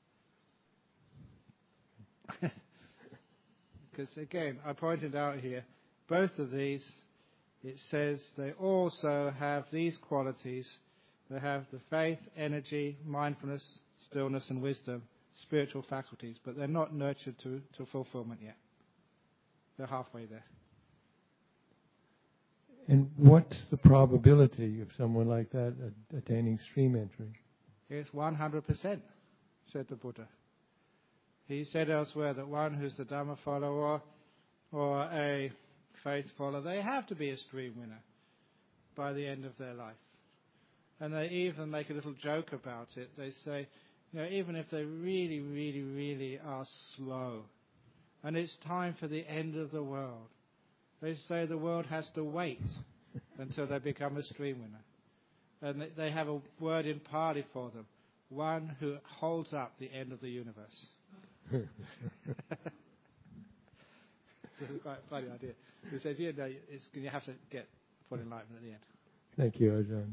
Because again, I pointed out here, both of these, it says they also have these qualities. They have the faith, energy, mindfulness, stillness and wisdom, spiritual faculties, but they're not nurtured to, to fulfillment yet. They're halfway there. And what's the probability of someone like that attaining stream entry? It's one hundred percent, said the Buddha. He said elsewhere that one who's the Dhamma follower or a faith follower, they have to be a stream winner by the end of their life. And they even make a little joke about it. They say, you know, even if they really, really, really are slow, and it's time for the end of the world, they say the world has to wait until they become a stream winner. And they have a word in Pali for them, one who holds up the end of the universe. It's a quite funny idea. He says, you know, it's, you have to get full enlightenment at the end. Thank you, Ajahn.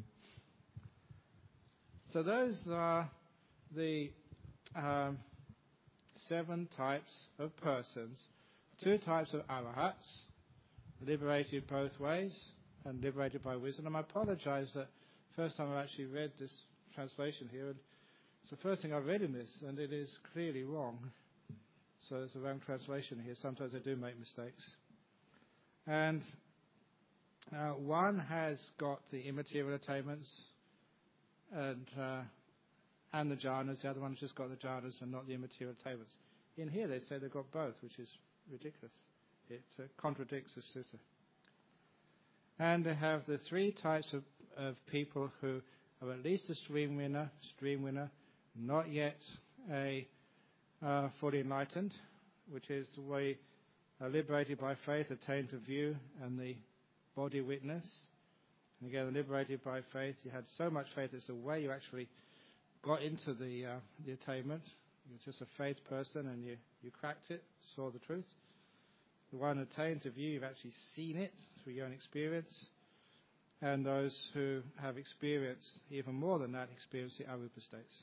So those are the um, seven types of persons. Two types of arahats, liberated both ways and liberated by wisdom. And I apologize that first time I actually read this translation here, and it's the first thing I've read in this, and it is clearly wrong. So it's a wrong translation here. Sometimes I do make mistakes. And uh, one has got the immaterial attainments and uh, and the jhanas. The other one's just got the jhanas and not the immaterial attainments. In here they say they've got both, which is ridiculous. It uh, contradicts the sutta. And they have the three types of, of people who are at least a stream winner, stream winner, not yet a uh, fully enlightened, which is the way uh, liberated by faith, attained to view and the body witness. And again, liberated by faith, you had so much faith, it's the way you actually got into the uh, the attainment. You're just a faith person and you, you cracked it, saw the truth. The one attained to view, you've actually seen it through your own experience. And those who have experienced, even more than that, experience the arupa states.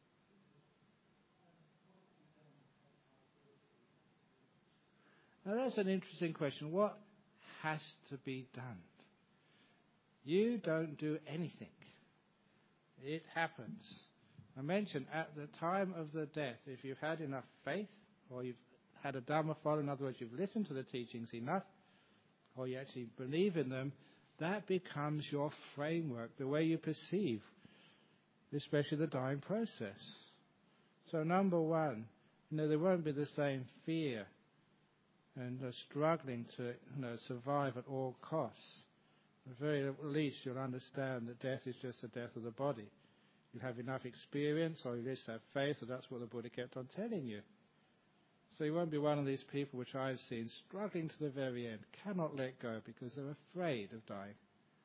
Now that's an interesting question. What has to be done? You don't do anything. It happens. I mentioned at the time of the death, if you've had enough faith, or you've had a Dhamma follow, in other words, you've listened to the teachings enough, or you actually believe in them, that becomes your framework, the way you perceive, especially the dying process. So number one, you know, there won't be the same fear and uh, struggling to, you know, survive at all costs. At the very least, you'll understand that death is just the death of the body. You have enough experience, or you just have faith, or that's what the Buddha kept on telling you. So you won't be one of these people which I've seen struggling to the very end, cannot let go because they're afraid of dying.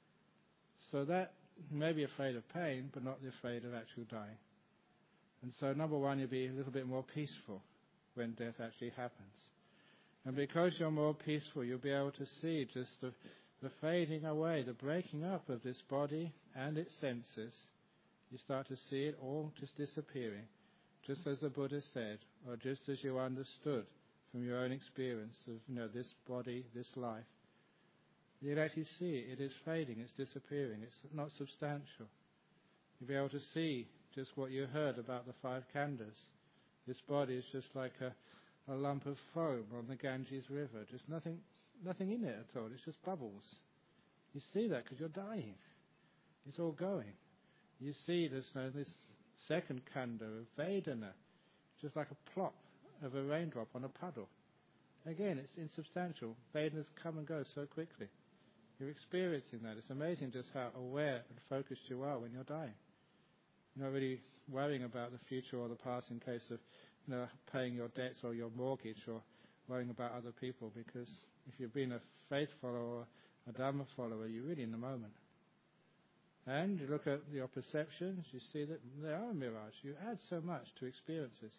So that may be afraid of pain, but not the afraid of actual dying. And so number one, you'll be a little bit more peaceful when death actually happens. And because you're more peaceful, you'll be able to see just the, the fading away, the breaking up of this body and its senses. You start to see it all just disappearing, just as the Buddha said, or just as you understood from your own experience of, you know, this body, this life. You'll actually see it is fading, it's disappearing, it's not substantial. You'll be able to see just what you heard about the five khandhas. This body is just like a, a lump of foam on the Ganges River, just nothing, nothing in it at all, it's just bubbles. You see that because you're dying. It's all going. You see this, you know, this second khandha of Vedana, just like a plop of a raindrop on a puddle. Again, it's insubstantial. Vedanas come and go so quickly. You're experiencing that. It's amazing just how aware and focused you are when you're dying. You're not really worrying about the future or the past in case of, you know, paying your debts or your mortgage, or worrying about other people, because if you've been a faith follower or a Dhamma follower, you're really in the moment. And you look at your perceptions, you see that they are a mirage. You add so much to experiences.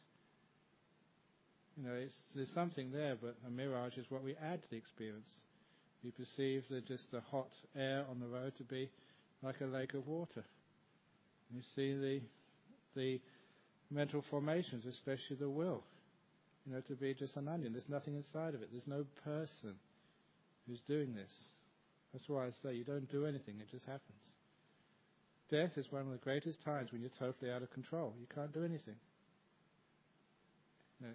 You know, it's, there's something there, but a mirage is what we add to the experience. We perceive the, just the hot air on the road to be like a lake of water. You see the the mental formations, especially the will, you know, to be just an onion. There's nothing inside of it. There's no person who's doing this. That's why I say you don't do anything. It just happens. Death is one of the greatest times when you're totally out of control. You can't do anything. You know,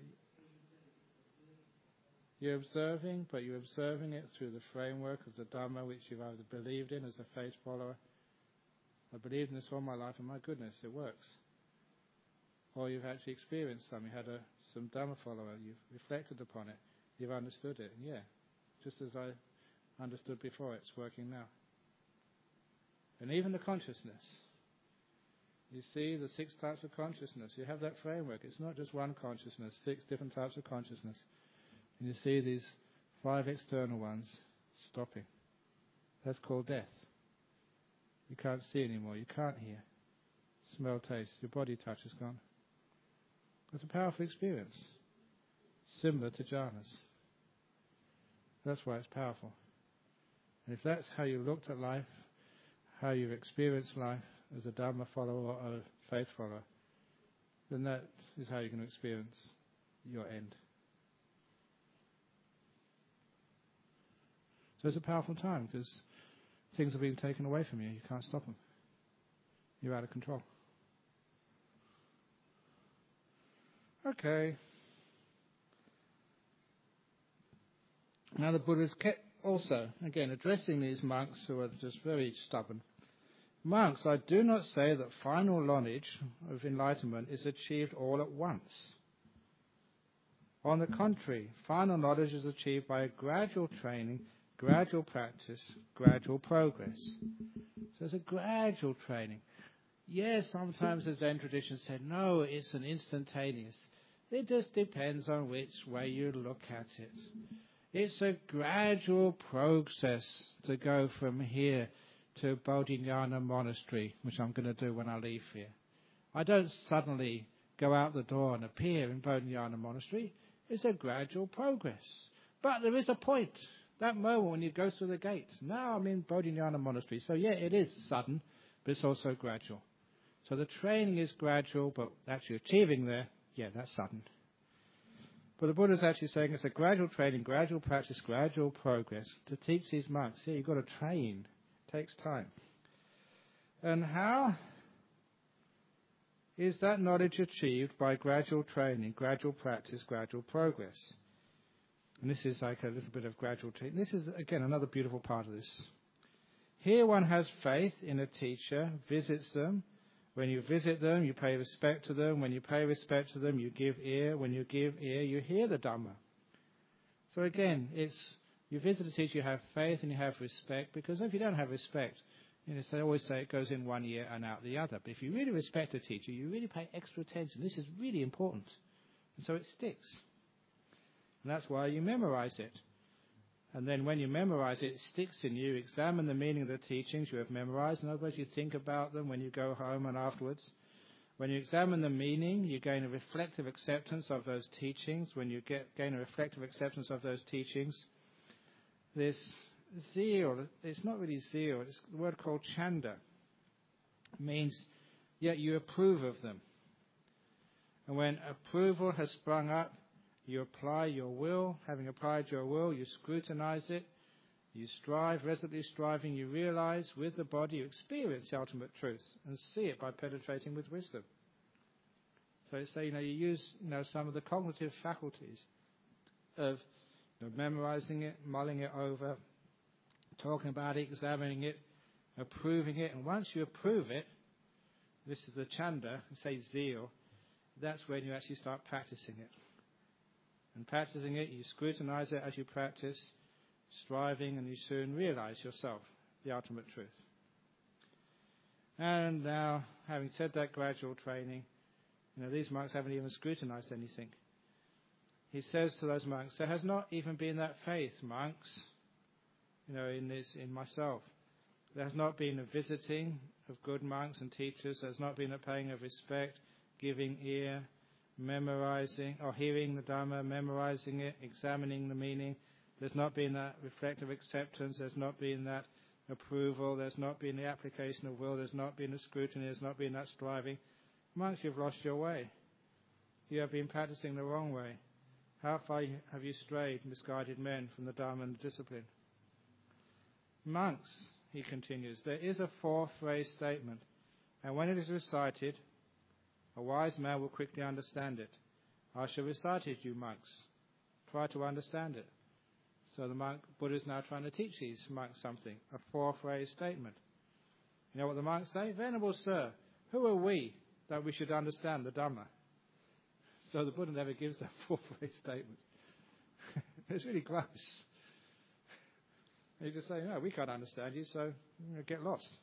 you're observing, but you're observing it through the framework of the Dhamma, which you've either believed in as a faith follower. I believed in this all my life, and my goodness, it works. Or you've actually experienced some. You had a, some Dhamma follower. You've reflected upon it. You've understood it. And yeah, just as I understood before, it's working now. And even the consciousness. You see the six types of consciousness. You have that framework. It's not just one consciousness, six different types of consciousness. And you see these five external ones stopping. That's called death. You can't see anymore. You can't hear, smell, taste. Your body touch is gone. That's a powerful experience, similar to jhanas. That's why it's powerful. And if that's how you looked at life, how you've experienced life as a Dhamma follower or a faith follower, then that is how you're going to experience your end. So it's a powerful time because things are being taken away from you. You can't stop them. You're out of control. Okay. Now the Buddha's kept also, again, addressing these monks who are just very stubborn. Monks, I do not say that final knowledge of enlightenment is achieved all at once. On the contrary, final knowledge is achieved by a gradual training, gradual practice, gradual progress. So it's a gradual training. Yes, sometimes the Zen tradition said, no, it's an instantaneous. It just depends on which way you look at it. It's a gradual process to go from here to Bodhinyana Monastery, which I'm going to do when I leave here. I don't suddenly go out the door and appear in Bodhinyana Monastery. It's a gradual progress. But there is a point, that moment when you go through the gates. Now I'm in Bodhinyana Monastery. So yeah, it is sudden, but it's also gradual. So the training is gradual, but actually achieving there, yeah, that's sudden. But the Buddha is actually saying it's a gradual training, gradual practice, gradual progress to teach these monks. Yeah, you've got to train. It takes time. And how? is that knowledge achieved by gradual training, gradual practice, gradual progress. And this is like a little bit of gradual training. This is, again, another beautiful part of this. Here one has faith in a teacher, visits them. When you visit them, you pay respect to them. When you pay respect to them, you give ear. When you give ear, you hear the Dhamma. So again, it's you visit a teacher, you have faith and you have respect, because if you don't have respect, you know, they always say it goes in one ear and out the other. But if you really respect a teacher, you really pay extra attention. This is really important. And so it sticks. And that's why you memorize it. And then when you memorize it, it sticks in you. Examine the meaning of the teachings you have memorized. In other words, you think about them when you go home and afterwards. When you examine the meaning, you gain a reflective acceptance of those teachings. When you get, gain a reflective acceptance of those teachings, this zeal, it's not really zeal, it's the word called chanda. It means, yet you approve of them. And when approval has sprung up, you apply your will. Having applied your will, you scrutinize it. You strive, resolutely striving, you realize with the body, you experience the ultimate truth and see it by penetrating with wisdom. So it's, you know, you use, you know, some of the cognitive faculties of, you know, memorizing it, mulling it over, talking about it, examining it, approving it. And once you approve it, this is the chanda, say zeal, that's when you actually start practicing it. And practicing it, you scrutinize it as you practice, striving, and you soon realize yourself the ultimate truth. And now, having said that gradual training, you know, these monks haven't even scrutinized anything. He says to those monks, there has not even been that faith, monks, you know, in this, in myself. There has not been a visiting of good monks and teachers. There has not been a paying of respect, giving ear, memorizing, or hearing the Dhamma, memorizing it, examining the meaning. There's not been that reflective acceptance. There's not been that approval. There's not been the application of will. There's not been the scrutiny. There's not been that striving. Monks, you've lost your way. You have been practicing the wrong way. How far have you strayed, misguided men, from the Dhamma and the discipline? Monks, he continues, there is a four-phrase statement, and when it is recited, a wise man will quickly understand it. I shall recite it, you monks. Try to understand it. So the monk, Buddha is now trying to teach these monks something, a four-phrase statement. You know what the monks say? Venerable Sir, who are we that we should understand the Dhamma? So the Buddha never gives that four-phrase statement. It's really gross. You just say, no, we can't understand you, so you know, get lost.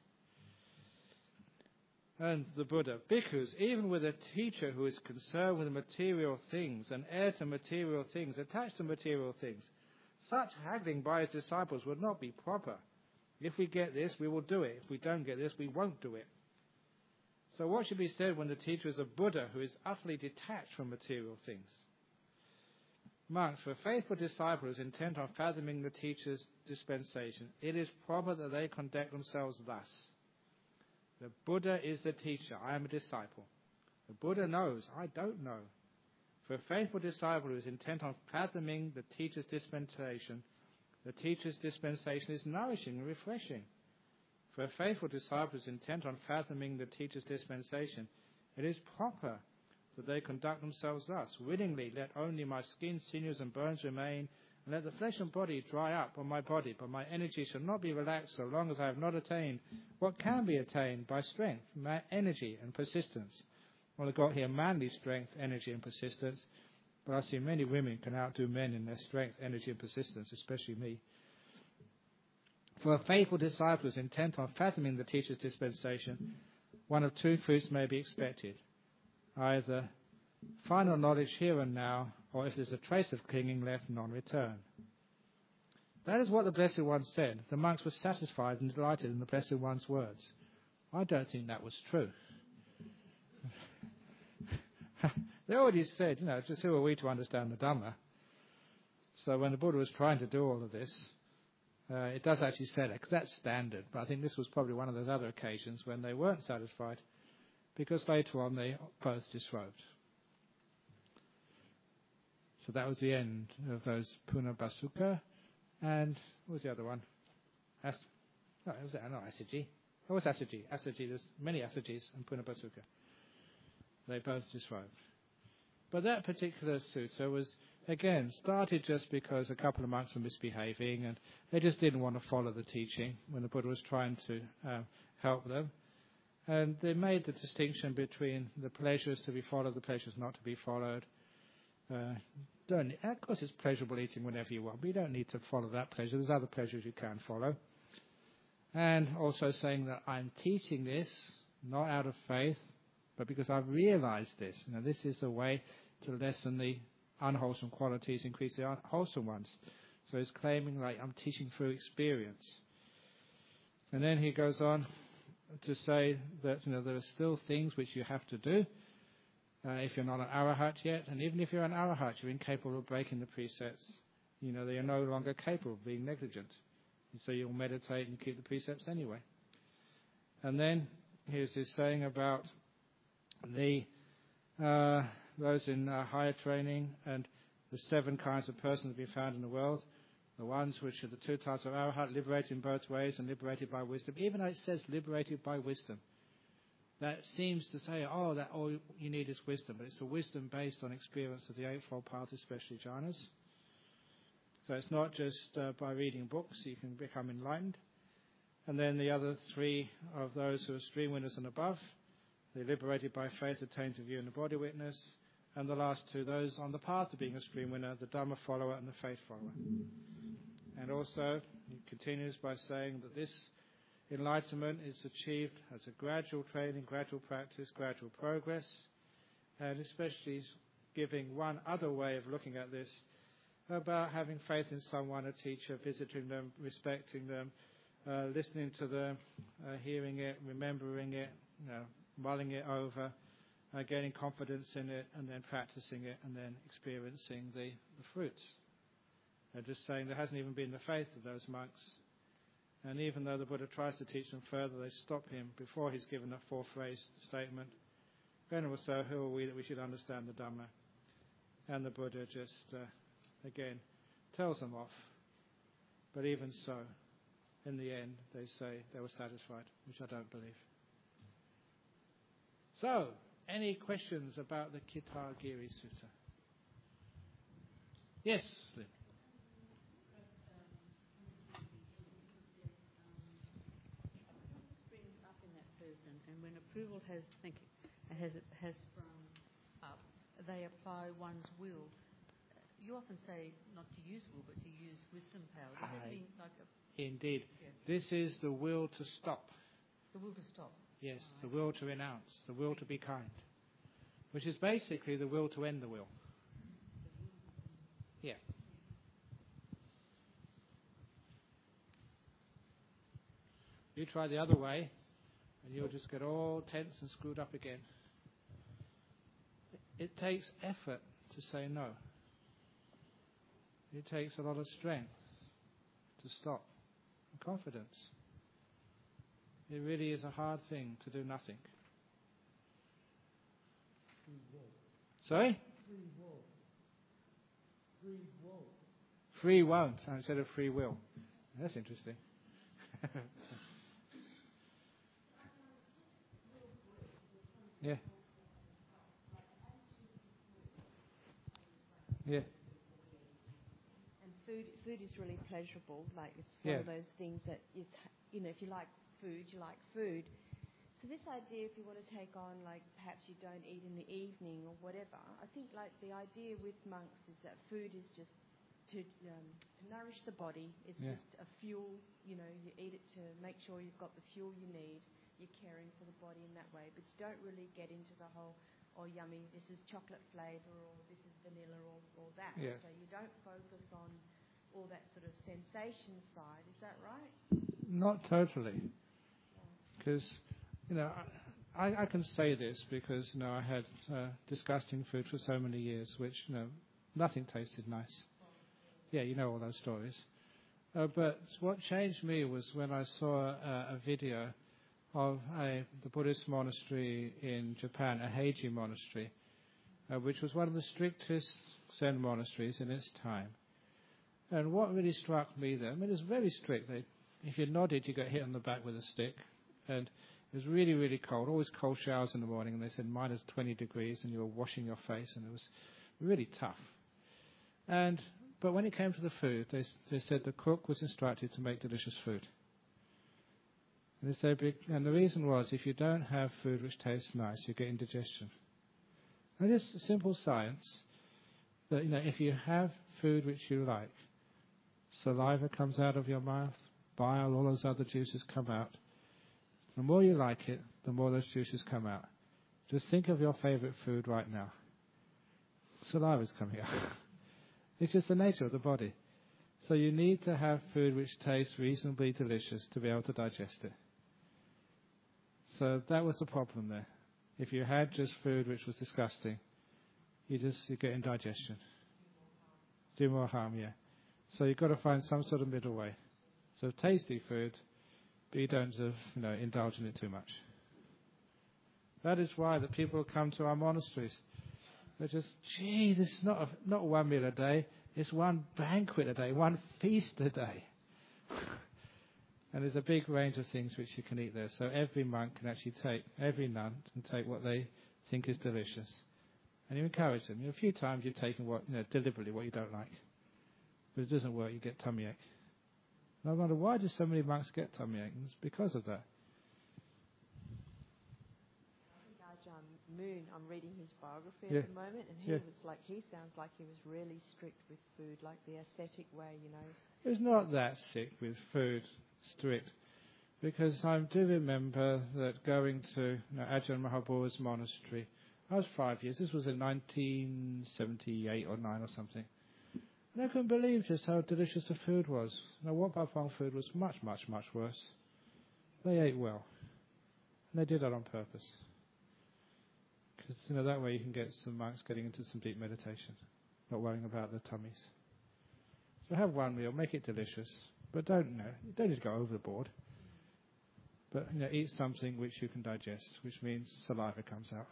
And the Buddha, bhikkhus, even with a teacher who is concerned with material things, an heir to material things, attached to material things, such haggling by his disciples would not be proper. If we get this, we will do it. If we don't get this, we won't do it. So what should be said when the teacher is a Buddha who is utterly detached from material things? Monks, for a faithful disciple who is intent on fathoming the teacher's dispensation, it is proper that they conduct themselves thus. The Buddha is the teacher. I am a disciple. The Buddha knows. I don't know. For a faithful disciple who is intent on fathoming the teacher's dispensation, the teacher's dispensation is nourishing and refreshing. For a faithful disciple who is intent on fathoming the teacher's dispensation, it is proper that they conduct themselves thus. Willingly let only my skin, sinews and bones remain, and let the flesh and body dry up on my body, but my energy shall not be relaxed so long as I have not attained what can be attained by strength, my energy and persistence. Well, I've got here manly strength, energy and persistence, but I see many women can outdo men in their strength, energy and persistence, especially me. For a faithful disciple is intent on fathoming the teacher's dispensation, one of two fruits may be expected. Either final knowledge here and now, or if there's a trace of clinging left, non-return. That is what the Blessed One said. The monks were satisfied and delighted in the Blessed One's words. I don't think that was true. They already said, you know, just who are we to understand the Dhamma? So when the Buddha was trying to do all of this, uh, it does actually say that, because that's standard. But I think this was probably one of those other occasions when they weren't satisfied, because later on they both disrobed. So that was the end of those Punabhasukha. And what was the other one? As, no, it was no, Assaji. What was Assaji? Assaji, there's many Assajis and Punabhasukha. They both disrobed. But that particular sutta was, again, started just because a couple of monks were misbehaving and they just didn't want to follow the teaching when the Buddha was trying to um, help them. And they made the distinction between the pleasures to be followed, the pleasures not to be followed. Uh, don't, of course, it's pleasurable eating whenever you want, but you don't need to follow that pleasure. There's other pleasures you can follow. And also saying that I'm teaching this not out of faith, but because I've realized this. You know, this is the way to lessen the unwholesome qualities, increase the wholesome ones. So he's claiming like I'm teaching through experience. And then he goes on to say that you know there are still things which you have to do uh, if you're not an arahat yet, and even if you're an arahat, you're incapable of breaking the precepts. You know, you're no longer capable of being negligent. And so you'll meditate and keep the precepts anyway. And then here's his saying about the uh, those in uh, higher training and the seven kinds of persons to be found in the world. The ones which are the two types of arahat, liberated in both ways and liberated by wisdom. Even though it says liberated by wisdom, that seems to say, oh, that all you need is wisdom. But it's a wisdom based on experience of the Eightfold Path, especially jhanas. So it's not just uh, by reading books you can become enlightened. And then the other three of those who are stream winners and above, they're liberated by faith, attained to view in the body witness. And the last two, those on the path to being a stream winner, the Dhamma follower and the faith follower. And also, he continues by saying that this enlightenment is achieved as a gradual training, gradual practice, gradual progress, and especially giving one other way of looking at this, about having faith in someone, a teacher, visiting them, respecting them, uh, listening to them, uh, hearing it, remembering it, you know, mulling it over, uh, gaining confidence in it, and then practicing it, and then experiencing the, the fruits. They're just saying there hasn't even been the faith of those monks. And even though the Buddha tries to teach them further, they stop him before he's given a four-phrased statement. Venerable Sir, who are we that we should understand the Dhamma? And the Buddha just, uh, again, tells them off. But even so, in the end, they say they were satisfied, which I don't believe. So, any questions about the Kitagiri Sutta? Yes, Lynn. And when approval has think, has has sprung up, they apply one's will. You often say not to use will, but to use wisdom power. Does that mean like a... Indeed. Yes. This is the will to stop. The will to stop. Yes, Right. the will to renounce, the will to be kind, which is basically the will to end the will. Yeah. You try the other way, and you'll just get all tense and screwed up again. It takes effort to say no. It takes a lot of strength to stop, and confidence. It really is a hard thing to do nothing. Free will. Sorry? Free will. Free will. Free won't instead of free will. That's interesting. Yeah. Yeah. And food, food is really pleasurable. Like it's Yeah. one of those things that is, you know, if you like food, you like food. So this idea, if you want to take on, like perhaps you don't eat in the evening or whatever, I think like the idea with monks is that food is just to um, to nourish the body. It's Yeah. just a fuel. You know, you eat it to make sure you've got the fuel you need. You're caring for the body in that way, but you don't really get into the whole, oh yummy, this is chocolate flavour or this is vanilla or, or that. Yeah. So you don't focus on all that sort of sensation side. Is that right? Not totally. Because, you know, I, I can say this because, you know, I had uh, disgusting food for so many years, which, you know, nothing tasted nice. Yeah, you know all those stories. Uh, but what changed me was when I saw uh, a video of a, the Buddhist monastery in Japan, a Heiji monastery, uh, which was one of the strictest Zen monasteries in its time. And what really struck me there, I mean, it was very strict. They, if you nodded, you got hit on the back with a stick. And It was really, really cold. Always cold showers in the morning, and they said minus twenty degrees, and you were washing your face, and it was really tough. And but when it came to the food, they, they said the cook was instructed to make delicious food. And, they said, and the reason was, if you don't have food which tastes nice, you get indigestion. And it's a simple science that, you know, if you have food which you like, saliva comes out of your mouth, bile, all those other juices come out. The more you like it, the more those juices come out. Just think of your favorite food right now. Saliva's coming out. It's just the nature of the body. So you need to have food which tastes reasonably delicious to be able to digest it. So that was the problem there. If you had just food which was disgusting, you just you get indigestion. Do more harm, yeah. So you've got to find some sort of middle way. So tasty food, but you don't sort of, you know, indulge in it too much. That is why the people come to our monasteries. They're just, gee, this is not a, not one meal a day. It's one banquet a day, one feast a day. And there's a big range of things which you can eat there. So every monk can actually take, every nun can take what they think is delicious. And you encourage them. You know, a few times you've taken what, you know, deliberately what you don't like. But it doesn't work, you get tummy ache. And I wonder, why do so many monks get tummy ache? It's because of that. Ajahn Moon, I'm reading his biography Yeah. at the moment, and he Yeah. was like, he sounds like he was really strict with food, like the ascetic way, you know. It was not that sick with food, strict, because I do remember that going to, you know, Ajahn Mahabodhi's monastery, I was five years, this was in nineteen seventy-eight or nine or something, and I couldn't believe just how delicious the food was. Now, Wat Pah Pong food was much, much, much worse. They ate well, and they did that on purpose. Because, you know, that way you can get some monks getting into some deep meditation, not worrying about their tummies. So have one meal, make it delicious, but don't, you know, you don't need to go overboard. But, you know, eat something which you can digest, which means saliva comes out.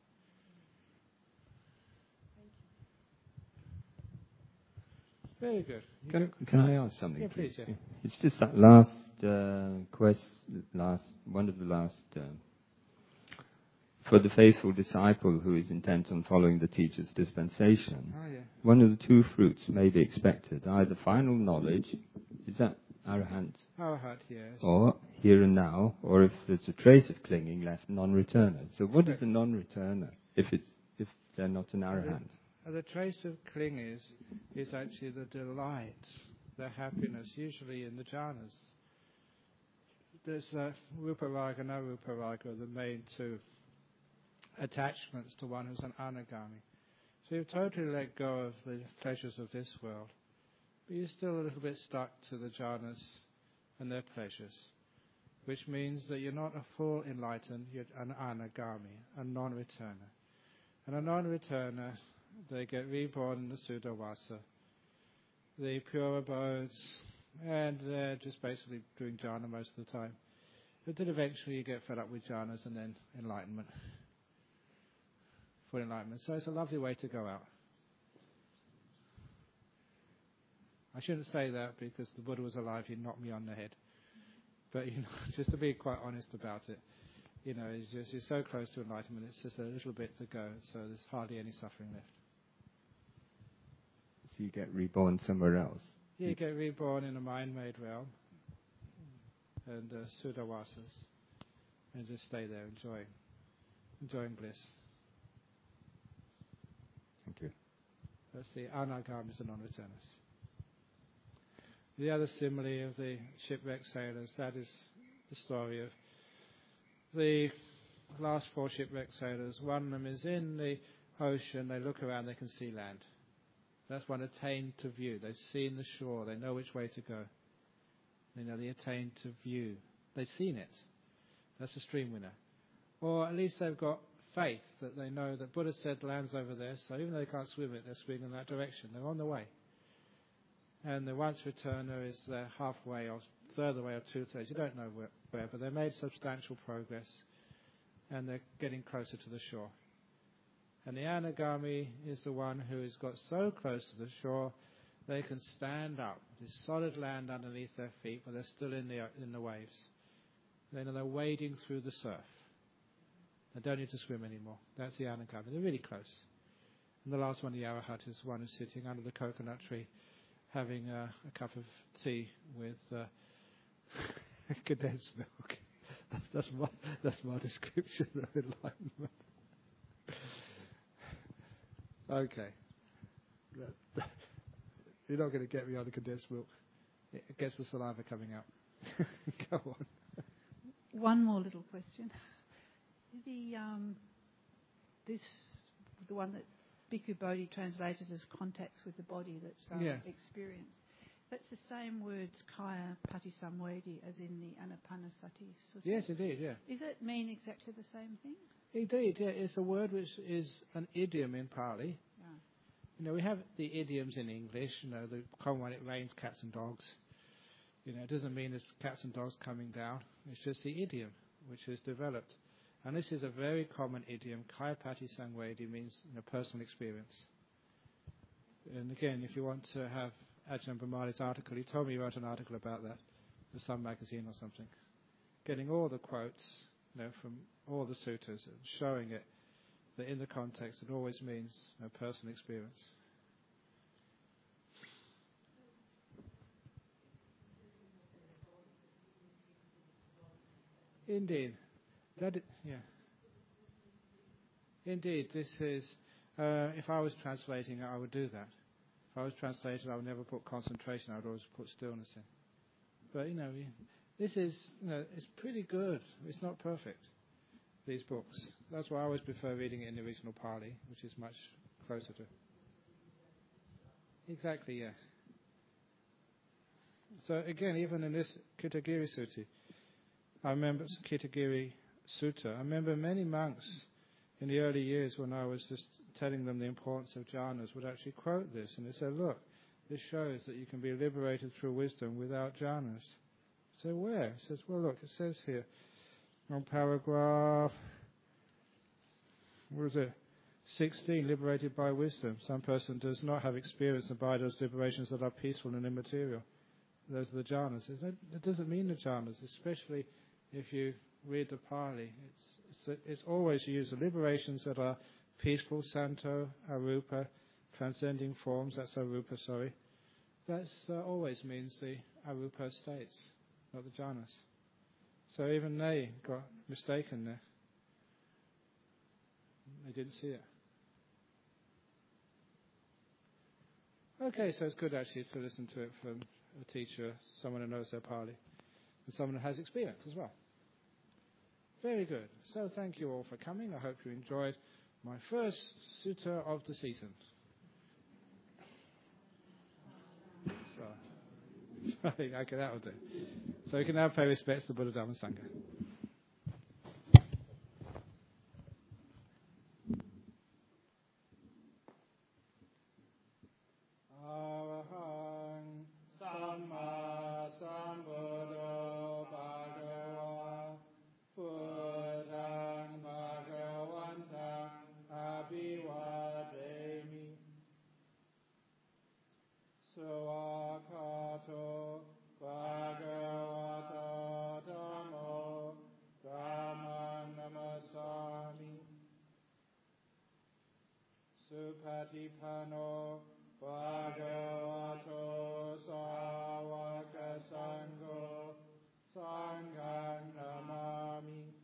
Very good. You Can, go- can I ask something, Yeah, please, yeah. It's just that last uh, quest, last one of the last, uh, for the faithful disciple who is intent on following the teacher's dispensation, Oh, yeah. one of the two fruits may be expected, either final knowledge, is that arahant, Arahat, yes. or here and now, or if there's a trace of clinging left, non-returner. So what is a non-returner if it's if they're not an arahant? Uh, The trace of cling is, is actually the delight, the happiness, usually in the jhanas. There's uh, Rupa Raga and Arupa Raga, the main two attachments to one who's an anagami. So you've totally let go of the pleasures of this world, but you're still a little bit stuck to the jhanas and their pleasures, which means that you're not a full enlightened, you're an anagami, a non-returner. And a non-returner, they get reborn in the Sudawasa, the pure abodes, and they're just basically doing jhana most of the time. But then eventually you get fed up with jhanas and then enlightenment. Full enlightenment. So it's a lovely way to go out. I shouldn't say that because the Buddha was alive, he'd knock me on the head. But, you know, just to be quite honest about it, you know, it's just, you're so close to enlightenment, it's just a little bit to go, so there's hardly any suffering left. So you get reborn somewhere else. Yeah, you get reborn in a mind-made realm and uh, Sudawasas, and just stay there enjoying, enjoying bliss. Thank you. That's the anagamis and non-returners. The other simile of the shipwrecked sailors, that is the story of the last four shipwrecked sailors. One of them is in the ocean, they look around, they can see land. That's one attained to view. They've seen the shore, they know which way to go. They know they attained to view. They've seen it. That's a stream winner. Or at least they've got faith that they know that Buddha said land's over there, so even though they can't swim it, they're swimming in that direction. They're on the way. And the once returner is they're halfway or third of the way or two-thirds. You don't know where, where, but they made substantial progress and they're getting closer to the shore. And the anagami is the one who has got so close to the shore they can stand up. There's solid land underneath their feet, but they're still in the in the waves. Then they're wading through the surf. They don't need to swim anymore. That's the Anagami. They're really close. And the last one, the Arahat, is one who's sitting under the coconut tree having uh, a cup of tea with uh, condensed milk. That's, that's, my, that's my description of enlightenment. Okay. You're not going to get me on the condensed milk. It gets the saliva coming out. Go on. One more little question. The um, this the one that Bhikkhu Bodhi translated as contacts with the body that's um, Yeah. experience. That's the same words kaya patisamvedi as in the Anapanasati Sutta. Yes, indeed, yeah. Does it mean exactly the same thing? Indeed, yeah. It's a word which is an idiom in Pali. Yeah. You know, we have the idioms in English. You know, the common one, it rains cats and dogs. You know, it doesn't mean there's cats and dogs coming down. It's just the idiom which is developed. And this is a very common idiom. Kaya patisamvedi means, you know, personal experience. And again, if you want to have Ajahn Brahmani's article, he told me he wrote an article about that, the Sun magazine or something, getting all the quotes, you know, from all the suttas and showing it that in the context it always means, you know, personal experience. Indeed, that it, yeah. Indeed, this is. Uh, if I was translating it, I would do that. If I was translating, I would never put concentration. I would always put stillness in. But you know, this is, you know, it's pretty good. It's not perfect. These books. That's why I always prefer reading it in the original Pali, which is much closer to. Exactly, yeah. So again, even in this Kitagiri Sutta, I remember Kitagiri Sutta. I remember many monks in the early years when I was just telling them the importance of jhanas would actually quote this, and they said, "Look, this shows that you can be liberated through wisdom without jhanas." So where? It says, "Well, look, it says here on paragraph, what is it? sixteen, liberated by wisdom. Some person does not have experience and by those liberations that are peaceful and immaterial. Those are the jhanas." It doesn't mean the jhanas, especially if you read the Pali. It's, it's, it's always used the liberations that are peaceful, santo, arupa, transcending forms, that's arupa, sorry. That's uh, always means the arupa states, not the jhanas. So even they got mistaken there. They didn't see it. Okay, so it's good actually to listen to it from a teacher, someone who knows their Pali, and someone who has experience as well. Very good. So thank you all for coming. I hope you enjoyed my first sutta of the season. So, okay, that will do. So you can now pay respects to Buddha, Dhamma, Sangha. Arahang Samma Sambuddho Bhagava Buddhaṃ Bhagavantem Abhivademi Sawakato Bhagavato Dhammo Dhammam Namasami Supatipanno Bhagavato Sāvaka Sangho Sangham Namami